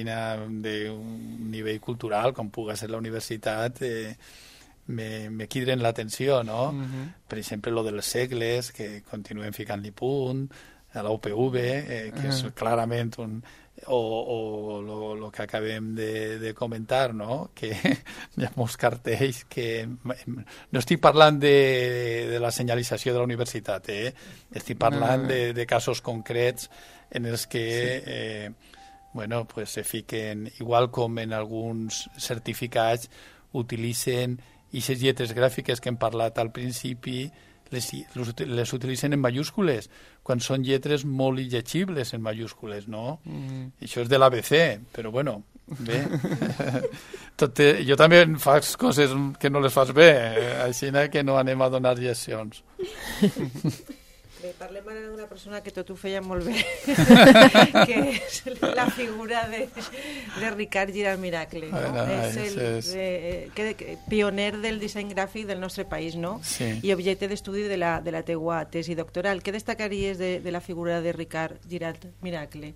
d'un nivell cultural, com pugui ser la universitat, eh, me, me criden l'atenció, no? Uh-huh. Per exemple, lo dels segles, que continuem ficant-li punt, a la U P V, eh, que uh-huh. és clarament un... O, o lo, lo que acabem de, de comentar, no? Que hi ha molts cartells que... No estic parlant de, de la senyalització de la universitat, eh? Estic parlant uh-huh. de, de casos concrets en els que sí. eh, bueno, pues se fiquen, igual com en alguns certificats utilitzen aquestes lletres gràfiques que hem parlat al principi, les, les utilitzen en majúscules, quan són lletres molt il·legibles en majúscules, no? Mm. Això és de l'A B C, però bueno, bé. Tot té, jo també faig coses que no les fas bé, eh? Així que no anem a donar lliçons. Bé, parlem ara d'una persona que tot ho feia molt bé, que és la figura de, de Ricard Giralt Miracle, no? No, és el és... Eh, que, que, pioner del disseny gràfic del nostre país, no? Sí. I objecte d'estudi de la, de la teua tesi doctoral. Què destacaries de, de la figura de Ricard Giralt Miracle?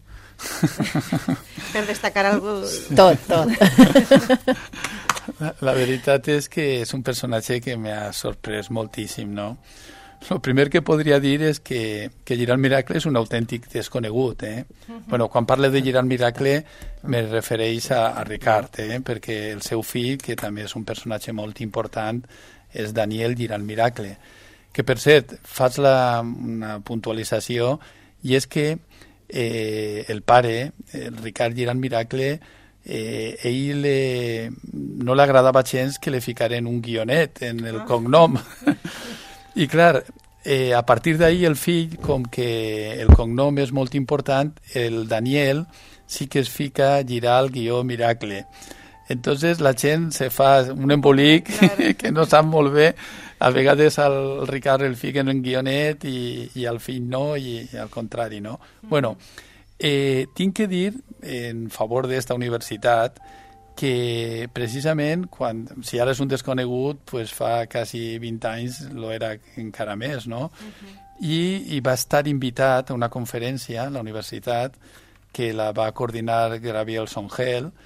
Per destacar algo... Tot, tot. La, la veritat és que és un personatge que m'ha sorprès moltíssim, no? El primer que podria dir és que, que Giralt Miracle és un autèntic desconegut. Eh? Uh-huh. Bueno, quan parle de Giralt Miracle me refereix a, a Ricard, eh? Perquè el seu fill, que també és un personatge molt important, és Daniel Giralt Miracle. Que, per cert, faig la, una puntualització, i és que eh, el pare, el Ricard Giralt Miracle, eh, ell le, no li agradava gens que li ficaren un guionet en el cognom. I clar, eh, a partir d'ahí el fill, com que el cognom és molt important, el Daniel sí que es fica Giralt guió Miracle. Entonces la gent se fa un embolic claro. que no sap molt bé. A vegades al Ricard el fiquen en guionet i, i al fill no, i, i al contrari, no? Mm. Bueno, eh, tinc que dir en favor d'esta universitat que precisament, quan, si ara és un desconegut, pues fa quasi vint anys lo era encara més, no? Uh-huh. I, I va estar invitat a una conferència a la universitat que la va coordinar Gabriel Songel,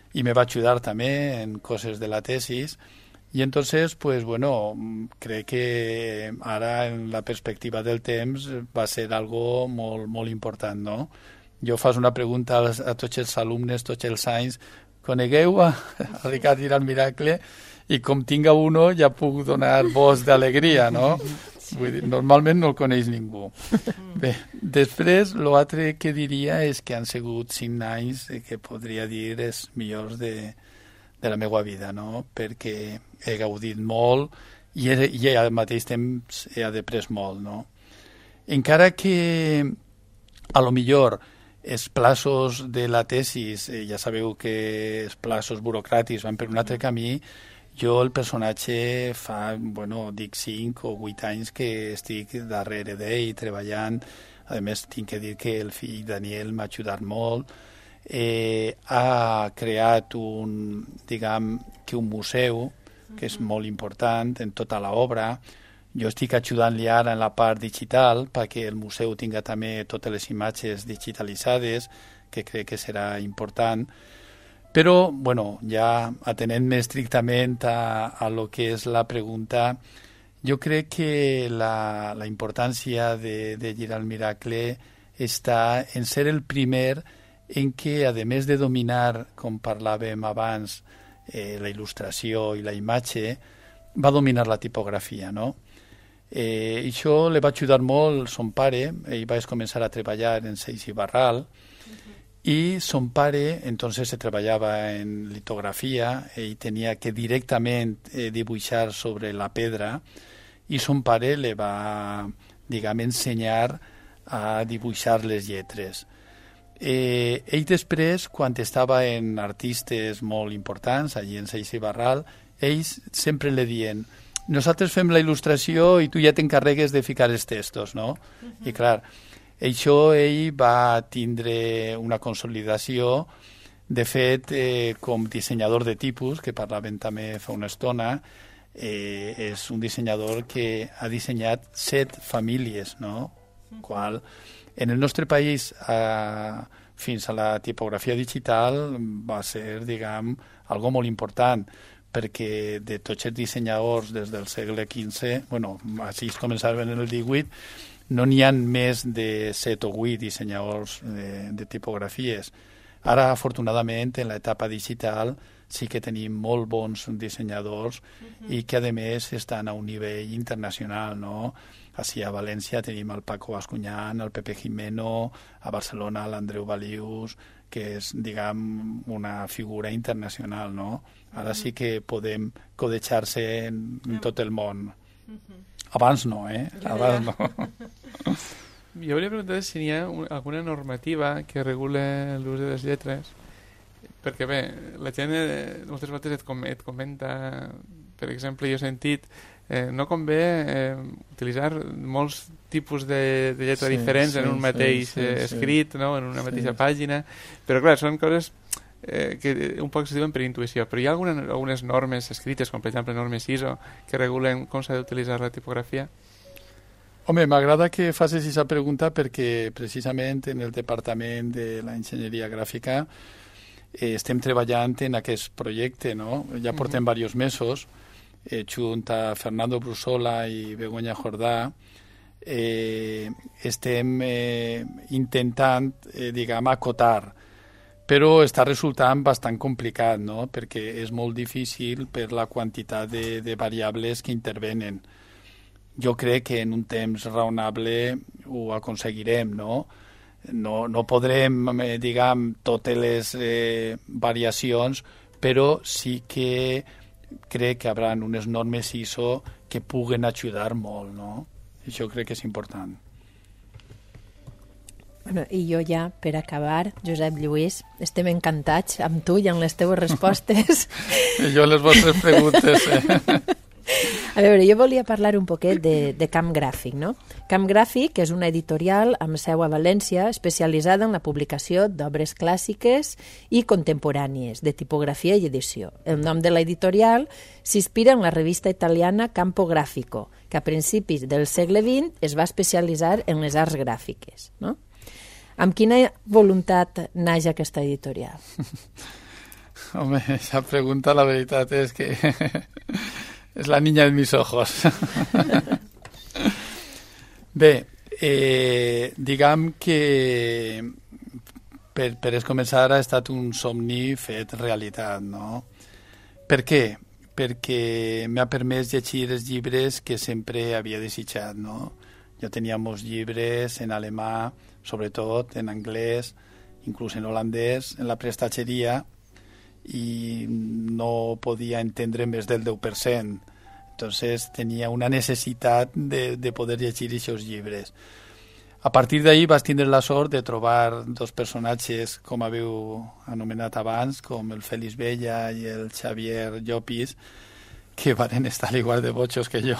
y me va a ayudar también en cosas de la tesis. Y entonces, pues bueno, crec que ara en la perspectiva del temps va ser algo molt, molt important, no? Jo fas una pregunta als, a tots els alumnes, tots els anys, conegueu a, a Ricard Giral Miracle? I com tinga uno ja puc donar voz d'alegria, no? Vull dir, normalment no el coneix ningú. Bé, després, l'altre que diria és que han sigut cinc anys que podria dir els millors de, de la meva vida, no? Perquè he gaudit molt i, he, i al mateix temps he après molt, no? Encara que a lo millor els plaços de la tesis, eh, ja sabeu que els plaços burocràtics van per un altre camí, jo el personatge fa, bueno, dic cinc o vuit anys que estic darrere d'ell treballant. A més, tinc que dir que el fill Daniel m'ha ajudat molt. Eh, ha creat un, diguem, que un museu, que és molt important en tota l'obra. Jo estic ajudant-li ara en la part digital perquè el museu tinga també totes les imatges digitalitzades, que crec que serà important. Però, bueno, ja atenent-me estrictament a, a lo que és la pregunta, jo crec que la, la importància de, de Giral Miracle està en ser el primer en què, a més de dominar, com parlàvem abans, eh, la il·lustració i la imatge, va dominar la tipografia, no? Eh, això li va ajudar molt son pare, ell va començar a treballar en Seix i Barral, y son pare entonces se trabajaba en litografía y tenía que directamente eh, dibuixar sobre la pedra y son pare le va, digamos, ensenyar a dibuixar les lletres. Eh, ell després, quan estava en artistes molt importants, allí en Seix i Barral, ells sempre li diuen nosaltres fem la il·lustració i tu ja t'encarregues de ficar els textos, no? Uh-huh. I clar, això ell va tindre una consolidació. De fet, eh, com dissenyador de tipus, que parlàvem també fa una estona, eh, és un dissenyador que ha dissenyat set famílies, no? Mm. Qual, en el nostre país, eh, fins a la tipografia digital, va ser, diguem, algo molt important, perquè de tots els dissenyadors des del segle quinze, bueno, així començaven en el divuit, no n'hi ha més de set o vuit dissenyadors de, de tipografies. Ara, afortunadament, en l'etapa digital sí que tenim molt bons dissenyadors uh-huh. i que, a més, estan a un nivell internacional, no? Així a València tenim el Paco Bascuñán, el Pepe Jimeno, a Barcelona l'Andreu Balius, que és, diguem, una figura internacional, no? Ara uh-huh. sí que podem codejar-se en, en tot el món. Uh-huh. Abans no, eh? Abans no. Jo volia preguntar si hi ha un, alguna normativa que regule l'ús de les lletres, perquè bé, la gent eh, moltes vegades et, com, et comenta, per exemple, jo he sentit eh, no convé eh, utilitzar molts tipus de, de lletra sí, diferents sí, en un mateix sí, sí, eh, escrit, sí. No? En una mateixa sí. Pàgina, però clar, són coses Eh, que un poc se diuen per intuïció, però hi ha alguna, algunes normes escrites, com per exemple normes I S O, que regulen com s'ha d'utilitzar la tipografia? Home, m'agrada que facis aquesta pregunta perquè precisament en el departament de la enginyeria gràfica eh, estem treballant en aquest projecte, no? Ja portem uh-huh. diversos mesos, eh, junt a Fernando Brusola i Begoña Jordà, eh, estem eh, intentant, eh, diguem, acotar, però està resultant bastant complicat, no? Perquè és molt difícil per la quantitat de, de variables que intervenen. Jo crec que en un temps raonable ho aconseguirem, no? No, no podrem, eh, diguem, totes les eh, variacions, però sí que crec que hi haurà unes normes I S O que puguen ajudar molt, no? Això crec que és important. Bueno, i jo ja, per acabar, Josep Lluís, estem encantats amb tu i amb les teves respostes. I jo les vostres preguntes. Eh? A veure, jo volia parlar un poquet de, de Camp Gràfic, no? Camp Gràfic és una editorial amb seu a València especialitzada en la publicació d'obres clàssiques i contemporànies, de tipografia i edició. El nom de l'editorial s'inspira en la revista italiana Campo Grafico, que a principis del segle vint es va especialitzar en les arts gràfiques, no? Amb quina voluntat naix aquesta editorial? Home, esa pregunta la veritat és que és la niña de mis ojos. Bé, eh, diguem que per, per començar ha estat un somni fet realitat, no? Per què? Perquè m'ha permès llegir els llibres que sempre havia desitjat, no? Jo tenia molts llibres en alemà, sobretot en anglès, inclús en holandès, en la prestatgeria, i no podia entendre més del deu per cent. Entonces tenia una necessitat de, de poder llegir aquests llibres. A partir d'ahir vas tindre la sort de trobar dos personatges, com haveu anomenat abans, com el Félix Bella i el Xavier Llopis, que varen estar igual de bojos que jo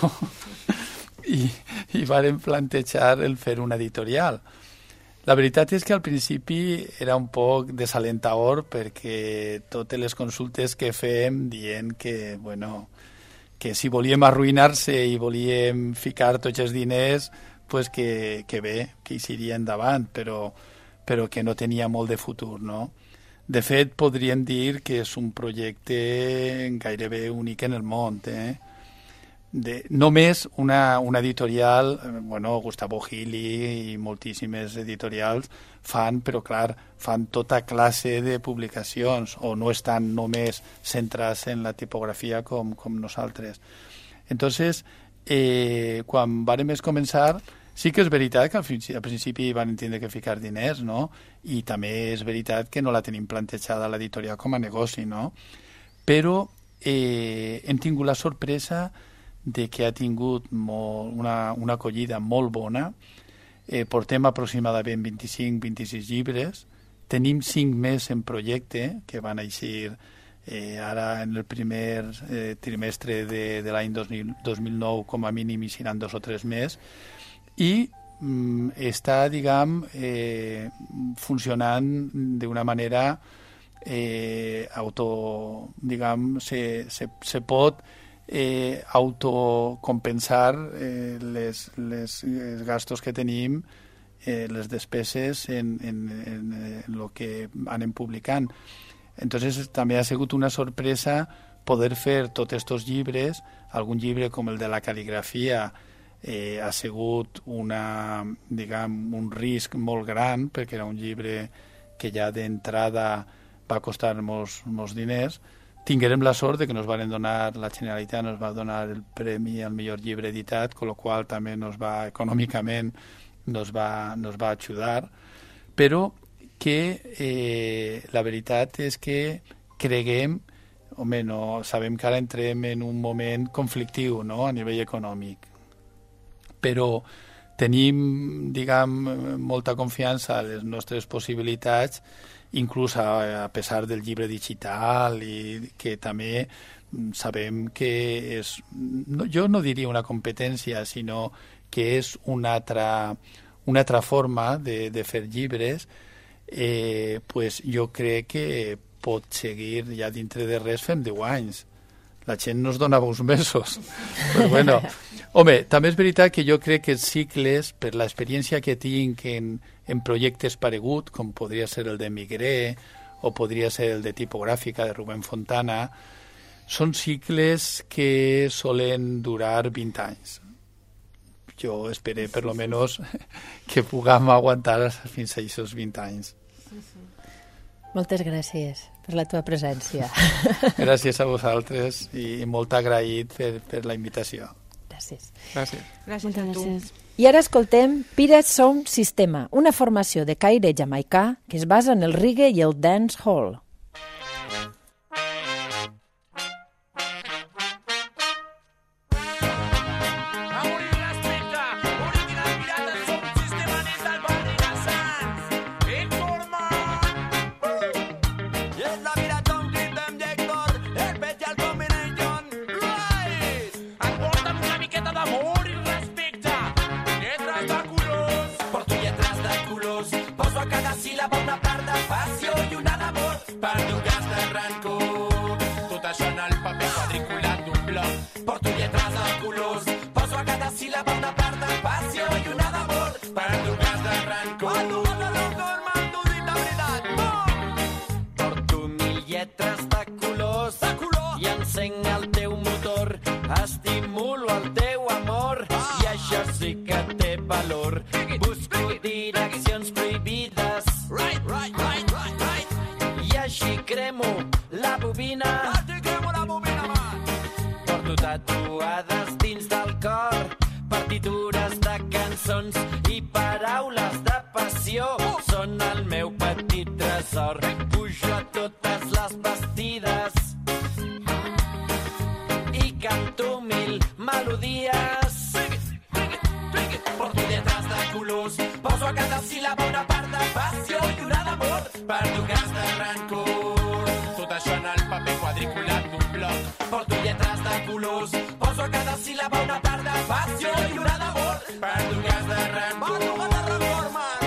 i, i varen plantejar el fer una editorial. La veritat és que al principi era un poc desalentador perquè totes les consultes que fèiem dient que, bueno, que si volíem arruïnar-se i volíem ficar tots els diners, pues que, que bé, que hi seria endavant, però, però que no tenia molt de futur, no? De fet, podríem dir que és un projecte gairebé únic en el món, eh? De, només una, una editorial, bueno, Gustavo Gili i moltíssimes editorials fan, però clar, fan tota classe de publicacions o no estan només centrats en la tipografia com, com nosaltres. Entonces, eh, quan vàrem començar, sí que és veritat que al principi, al principi van entendre que ficar diners, no? I també és veritat que no la tenim plantejada l'editorial com a negoci, no? Però eh, hem tingut la sorpresa de que ha tingut molt, una, una acollida molt bona. Eh, portem aproximadament vint-i-cinc vint-i-sis llibres. Tenim cinc més en projecte, que van eixir eh, ara en el primer eh, trimestre de, de l'any dos mil nou, com a mínim hi seran dos o tres més. I mm, està, diguem, eh, funcionant d'una manera eh, auto, diguem, se, se, se pot eh, autocompensar eh, les, les, els gastos que tenim, eh, les despeses en, en, en, en lo que anem publicant. Entonces també ha sigut una sorpresa poder fer tots aquests llibres. Algun llibre com el de la cal·ligrafia eh, ha sigut una, diguem, un risc molt gran, perquè era un llibre que ja d'entrada va costar molts, molts diners. Tinguérem la sort de que nos van donar, la Generalitat nos va donar el premi al millor llibre editat, con lo qual també nos va, econòmicament, nos va, nos va ajudar, però que eh, la veritat és que creguem, home, no, sabem que ara entrem en un moment conflictiu, no?, a nivell econòmic, però tenim, diguem, molta confiança en les nostres possibilitats, inclús a, a pesar del llibre digital, i que també sabem que és, no, jo no diria una competència, sinó que és una altra, una altra forma de, de fer llibres. Eh, pues jo crec que pot seguir ja dintre de res fem deu anys. La gent nos donava uns mesos. Però bueno, home, també és veritat que jo crec que els cicles, per l'experiència que tinc en, en projectes paregut, com podria ser el de Migré o podria ser el de tipogràfica de Rubén Fontana, són cicles que solen durar vint anys. Jo esperé, per lo menos, que puguem aguantar fins a aquests vint anys. Moltes gràcies per la teva presència. Gràcies a vosaltres i molt agraït per, per la invitació. Gràcies. Gràcies. Gràcies a tu. I ara escoltem Pirate Sound Systema, una formació de caire jamaicà que es basa en el reggae i el dancehall. Porto mil lletres de encenc el teu motor, estimulo el teu amor, i això sí que té valor. Busco direccions prohibides, right, right, right, right, right. I així cremo la bobina, cremo la bobina, man. Porto tatuades dins del cor, partitures de cançons i paraules de passió. Són el meu petit tresor, pujo a totes les bastides i canto mil melodies. Porto lletres de colors, poso a cada síl·laba una part de passió i una d'amor. Perdo gas de rancor, tot això en el paper quadriculat d'un bloc. Porto lletres de colors, poso a cada síl·laba una part de passió i una d'amor. Perdo gas de rancor, de rancor, man.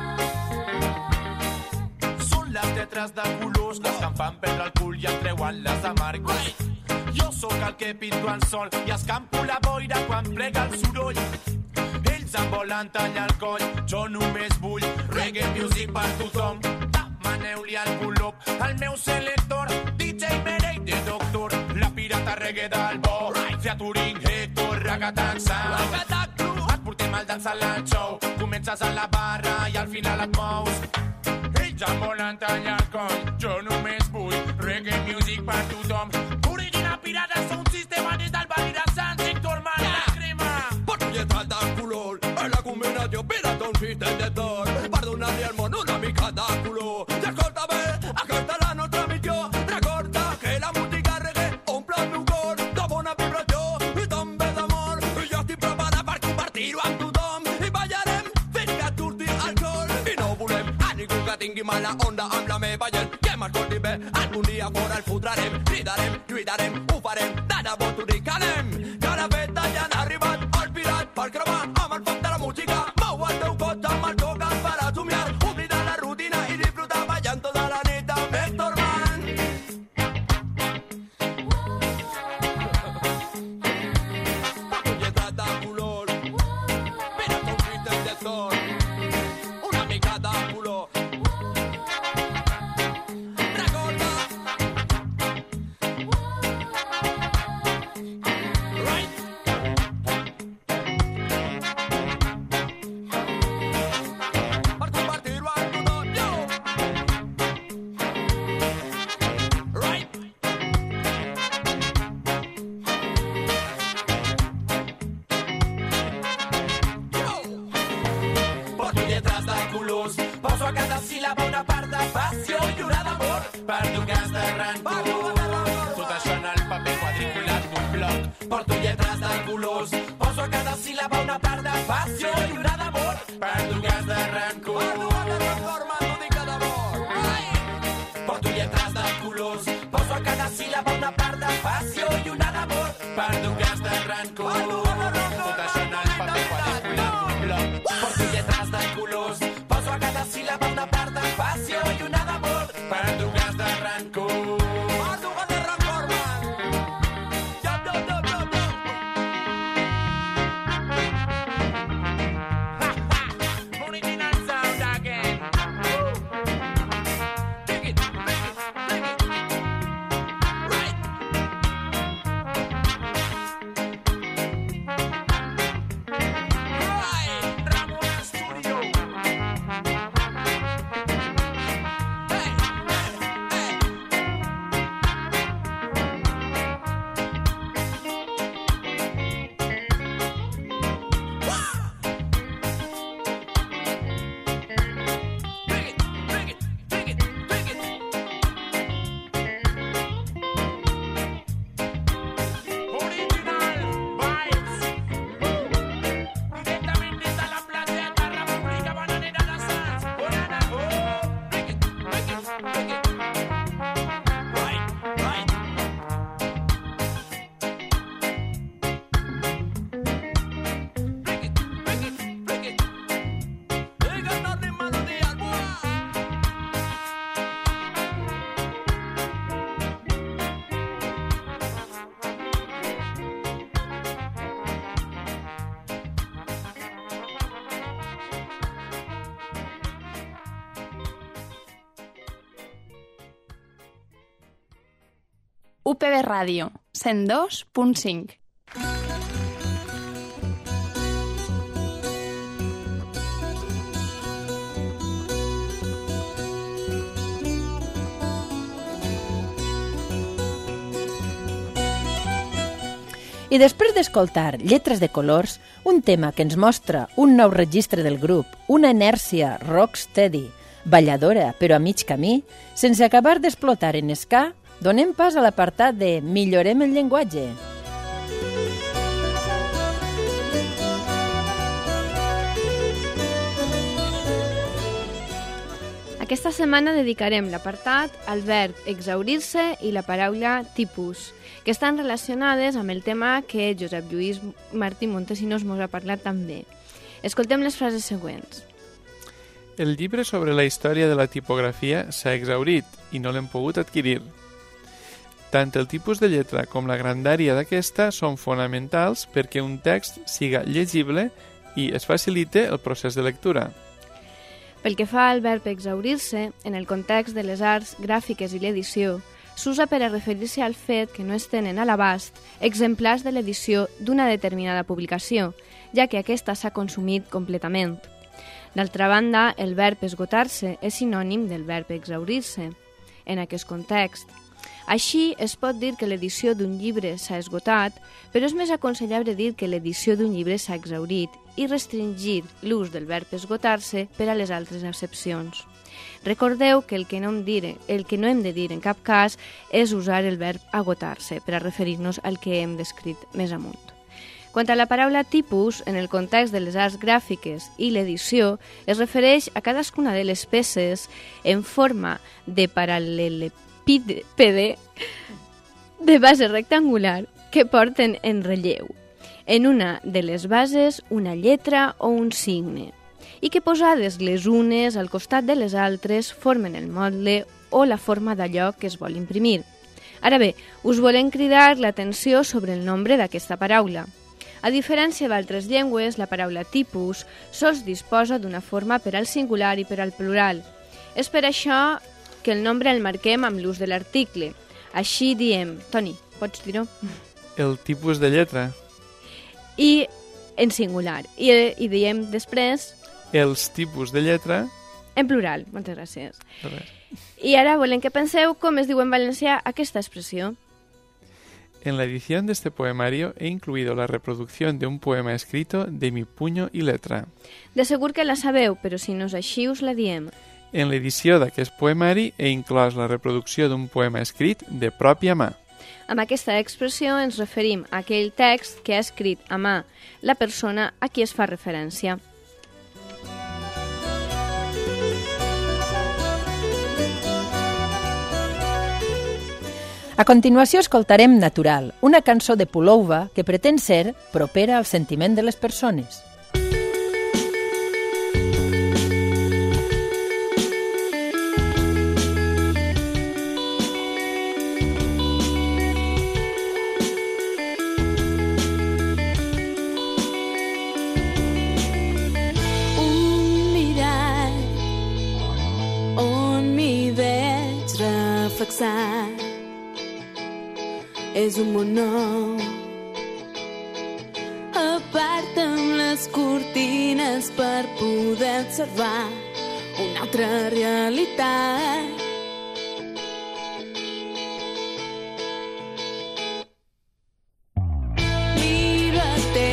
Són les lletres de colors les que em fan perdre el cul i em treuen les amargors. Jo sóc el que pinto en sol i escampo la boira quan plega el soroll. Ells em volen tallar el coll, jo només vull reggae music per tothom. Demaneu-li al colop, el meu selector, D J Merey de Doctor, la pirata reggae del bo, featuring Héctor, Ragatan Sound. Et portem al dansal al show, comences a la barra i al final et mous. Ells em volen tallar el coll, jo només vull reggae music per tothom. Original pirata, sound sistema des del barri de Sant Héctor, man, la crema. Porto lletres de color, en la combinació pirata un sistema de tot, per donar-li al món una mica de color. I escolta bé, aquesta la nostra missió, recorda que la música reggae omple el meu cor de bona vibració i també d'amor. I jo estic preparat per compartir-ho amb tothom i ballarem fins que surti el sol. I no volem a ningú que tingui mala onda amb la meva gent, que m'escolti bé, algun dia fora el fotrarem, cridarem, lluitarem, ho farem, de debò t'ho dic, anem, que la festa ja han arribat, el pirat per cremar amb el foc de la música, mou el teu cos amb el tocat per a somiar, oblidar la rutina i disfrutar ballant tota la nit amb Héctor, man. Porto lletres de color, mira com cristal de sol, una mica de color. Recorda, right. Per compartir-ho amb tothom, yo. Right. Porto lletres de colors, poso a cada síl·laba una part de passió i una d'amor. Perdo gas de rancor, tot això en el paper quadriculat d'un bloc. Porto lletres de colors, poso a cada síl·laba una part de passió i una d'amor. Perdo gas de rancor, perdo gas de rancor, man, no dic d'amor. Porto lletres de colors, poso a cada síl·laba una part de passió i una d'amor. Perdo gas de rancor, tot això en el paper quadriculat d'un bloc. Porto lletres de colors, poso a cada síl·laba una part de passió i una d'amor. Perdo gas de rancor, perdo gas de rancor, man. Yo, yo, yo, yo, yo. Ha, ha, original sound again. Woo. Dig it, dig it, dig it. Right. Right, Ramona Studio. Hey, hey, hey. U P B Ràdio, cent dos punt cinc. I després d'escoltar Lletres de colors, un tema que ens mostra un nou registre del grup, una inèrcia rocksteady, balladora però a mig camí, sense acabar d'explotar en ska, donem pas a l'apartat de Millorem el llenguatge. Aquesta setmana dedicarem l'apartat al verb exhaurir-se i la paraula tipus, que estan relacionades amb el tema que Josep Lluís Martí Montesinos mos ha parlat també. Escoltem les frases següents. El llibre sobre la història de la tipografia s'ha exhaurit i no l'hem pogut adquirir. Tant el tipus de lletra com la grandària d'aquesta són fonamentals perquè un text siga llegible i es facilite el procés de lectura. Pel que fa al verb exhaurir-se, en el context de les arts gràfiques i l'edició, s'usa per a referir-se al fet que no es tenen a l'abast exemplars de l'edició d'una determinada publicació, ja que aquesta s'ha consumit completament. D'altra banda, el verb esgotar-se és sinònim del verb exhaurir-se, en aquest context. Així, es pot dir que l'edició d'un llibre s'ha esgotat, però és més aconsellable dir que l'edició d'un llibre s'ha exhaurit i restringir l'ús del verb esgotar-se per a les altres accepcions. Recordeu que el que, no hem dir, el que no hem de dir en cap cas és usar el verb agotar-se per a referir-nos al que hem descrit més amunt. Quant a la paraula tipus, en el context de les arts gràfiques i l'edició, es refereix a cadascuna de les peces en forma de paral·lelepípede de base rectangular que porten en relleu, en una de les bases una lletra o un signe, i que posades les unes al costat de les altres formen el motlle o la forma d'allò que es vol imprimir. Ara bé, us volem cridar l'atenció sobre el nombre d'aquesta paraula. A diferència d'altres llengües, la paraula tipus sols disposa d'una forma per al singular i per al plural. És per això que el nombre el marquem amb l'ús de l'article. Així diem... Toni, pots dir-ho? El tipus de lletra. I en singular. I, i diem després... Els tipus de lletra. En plural. Moltes gràcies. I ara volem que penseu com es diu en valencià aquesta expressió. En la edición de este poemario he incluido la reproducción de un poema escrito de mi puño y letra. De segur que la sabeu, però si no és així us la diem. En l'edició d'aquest poemari he inclòs la reproducció d'un poema escrit de pròpia mà. Amb aquesta expressió ens referim a aquell text que ha escrit a mà la persona a qui es fa referència. A continuació escoltarem Natural, una cançó de Pulouva que pretén ser propera al sentiment de les persones. Un mirall on m'hi veig reflexat és un món nou. Aparta'm les cortines per poder observar una altra realitat. Mira-te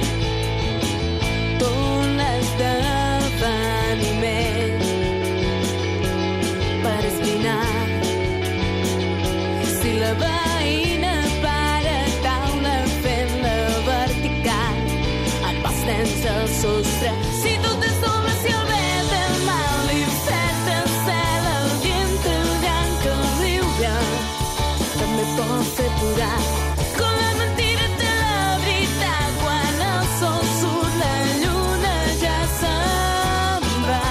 tot l'esdeveniment per esbrinar si la veïna sense el sostre. Si tot és sobre, si el bé té mal, l'infern el cel, el vent, el llanc, el riu llarg, també pot fer plorar. Con la mentira té la veritat, quan el sol surt, la lluna ja se'n va.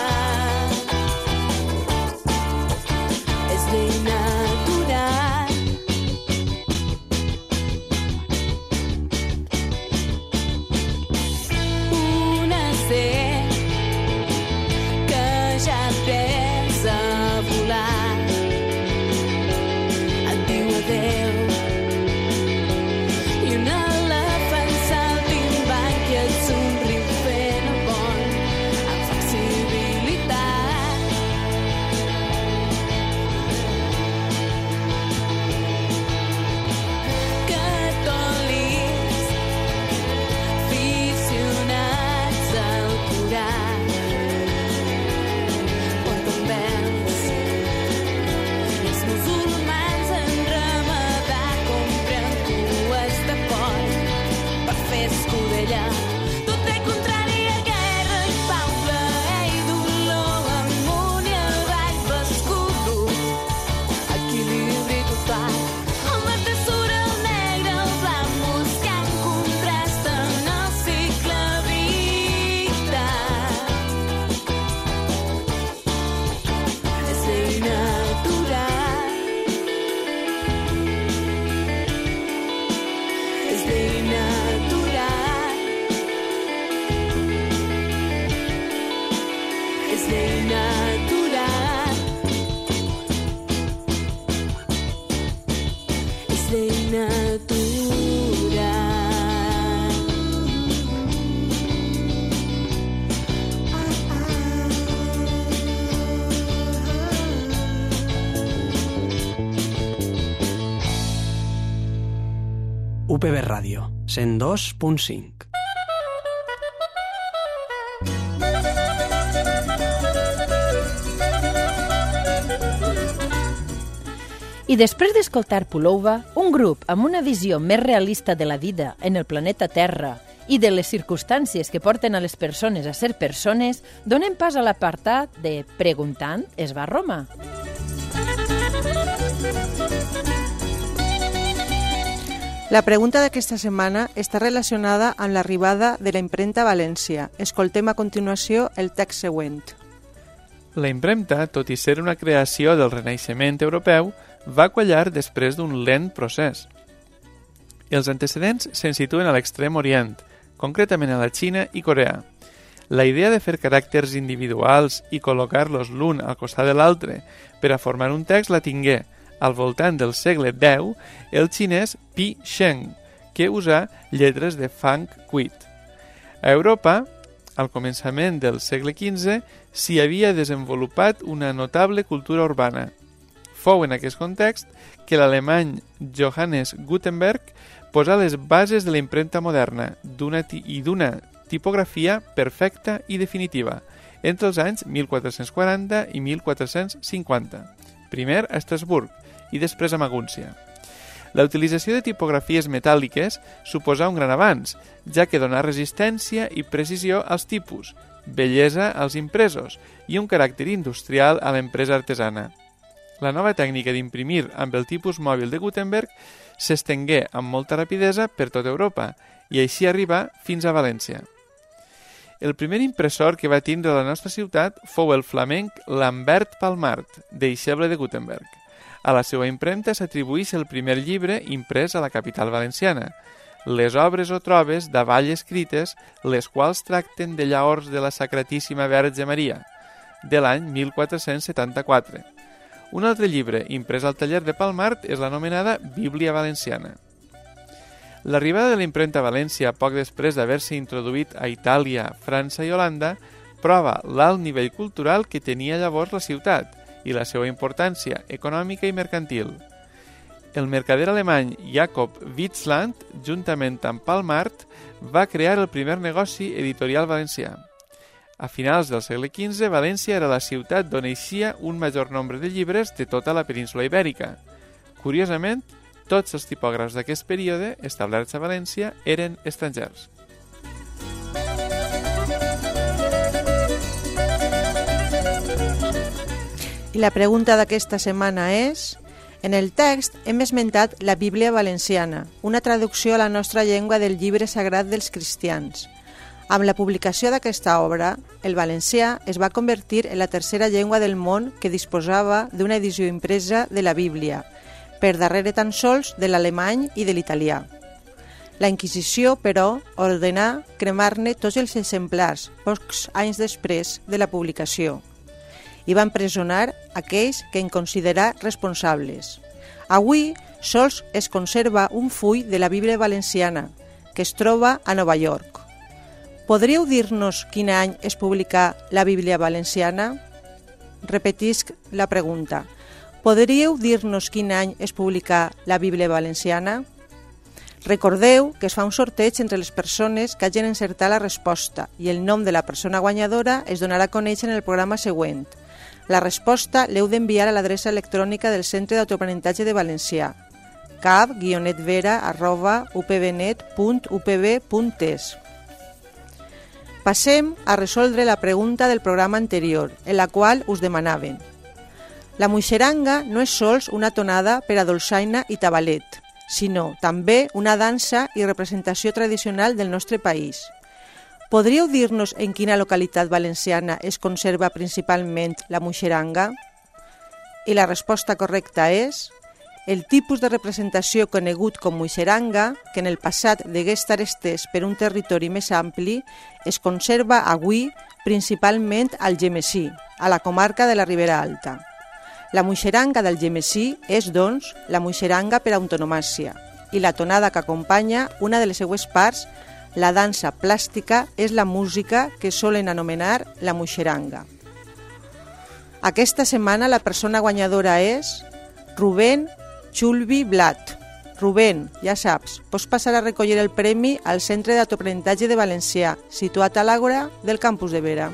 És llei natural. Una musulmans en Ramadà compren cues de porc per fer escudella. Tot el contrari a guerra i pau, plaer i dolor, amunt i avall, bascudo, equilibri total. El verd surt el negre, el blanc, buscant contrast en el cicle vital. És llei natural. És llei natural. És llei natural. És llei natural. U P B Ràdio, cent dos punt cinc. I després d'escoltar Pulouva, un grup amb una visió més realista de la vida en el planeta Terra i de les circumstàncies que porten a les persones a ser persones, donem pas a l'apartat de Preguntant es va a Roma. La pregunta d'aquesta setmana està relacionada amb l'arribada de la impremta a València. Escoltem a continuació el text següent. La impremta, tot i ser una creació del Renaixement europeu, va quallar després d'un lent procés. Els antecedents se'n situen a l'extrem orient, concretament a la Xina i Corea. La idea de fer caràcters individuals i col·locar-los l'un al costat de l'altre per a formar un text la tingué, al voltant del segle deu, el xinès Pi Sheng, que usa lletres de fang cuit. A Europa, al començament del segle quinze, s'hi havia desenvolupat una notable cultura urbana. Fou en aquest context que l'alemany Johannes Gutenberg posà les bases de la impremta moderna d'una i d'una tipografia perfecta i definitiva entre els anys mil quatre-cents quaranta i mil quatre-cents cinquanta, primer a Estrasburg i després a Magúncia. La utilització de tipografies metàl·liques suposà un gran avanç, ja que donà resistència i precisió als tipus, bellesa als impresos i un caràcter industrial a l'empresa artesana. La nova tècnica d'imprimir amb el tipus mòbil de Gutenberg s'estengué amb molta rapidesa per tota Europa i així arribà fins a València. El primer impressor que va tindre la nostra ciutat fou el flamenc Lambert Palmart, deixeble de Gutenberg. A la seva impremta s'atribueix el primer llibre imprès a la capital valenciana, les obres o trobes davall escrites, les quals tracten de llaors de la Sacratíssima Verge Maria, de l'any mil quatre-cents setanta-quatre. Un altre llibre imprès al taller de Palmart és l'anomenada Bíblia Valenciana. L'arribada de la impremta a València poc després d'haver-se introduït a Itàlia, França i Holanda prova l'alt nivell cultural que tenia llavors la ciutat i la seva importància econòmica i mercantil. El mercader alemany Jacob Witzland, juntament amb Palmart, va crear el primer negoci editorial valencià. A finals del segle quinze, València era la ciutat d'on eixia un major nombre de llibres de tota la península ibèrica. Curiosament, tots els tipògrafs d'aquest període, establerts a València, eren estrangers. I la pregunta d'aquesta setmana és... En el text hem esmentat la Bíblia Valenciana, una traducció a la nostra llengua del llibre sagrat dels cristians. Amb la publicació d'aquesta obra, el valencià es va convertir en la tercera llengua del món que disposava d'una edició impresa de la Bíblia, per darrere tan sols de l'alemany i de l'italià. La Inquisició, però, ordenà cremar-ne tots els exemplars, pocs anys després de la publicació, i va empresonar aquells que en considerà responsables. Avui sols es conserva un full de la Bíblia Valenciana, que es troba a Nova York. Podríeu dir-nos quin any es publicà la Bíblia Valenciana? Repetisc la pregunta. Podríeu dir-nos quin any es publicà la Bíblia Valenciana? Recordeu que es fa un sorteig entre les persones que hagin encertat la resposta i el nom de la persona guanyadora es donarà a conèixer en el programa següent. La resposta l'heu d'enviar a l'adreça electrònica del Centre d'Autoaprenentatge de Valencià, cap guionet vera arroba upbnet punt upb punt es. Passem a resoldre la pregunta del programa anterior, en la qual us demanaven: la muixeranga no és sols una tonada per a dolçaina i tabalet, sinó també una dansa i representació tradicional del nostre país. Podríeu dir-nos en quina localitat valenciana es conserva principalment la muixeranga? I la resposta correcta és: el tipus de representació conegut com muixeranga, que en el passat degué estar estès per un territori més ampli, es conserva avui principalment al Gemesí, a la comarca de la Ribera Alta. La muixeranga del Gemesí és, doncs, la muixeranga per antonomàsia, i la tonada que acompanya una de les seues parts, la dansa plàstica, és la música que solen anomenar la muixeranga. Aquesta setmana la persona guanyadora és Rubén Chulvi Blat. Rubén, ja saps, pots passar a recollir el premi al Centre d'Autoaprenentatge de Valencià, situat a l'Àgora del campus de Vera.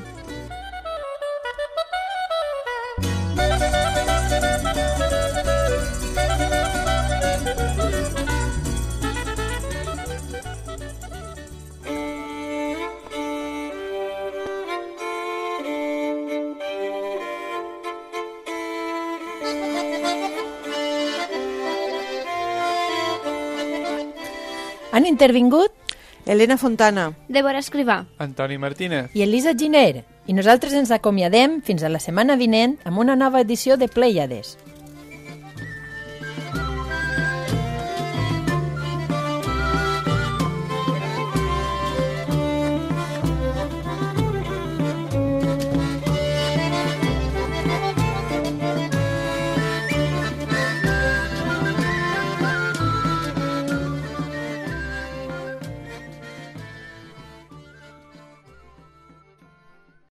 Han intervingut Helena Fontana, Débora Escrivà, Antoni Martínez. i Elisa Giner, i nosaltres ens acomiadem fins a la setmana vinent amb una nova edició de Plèiades.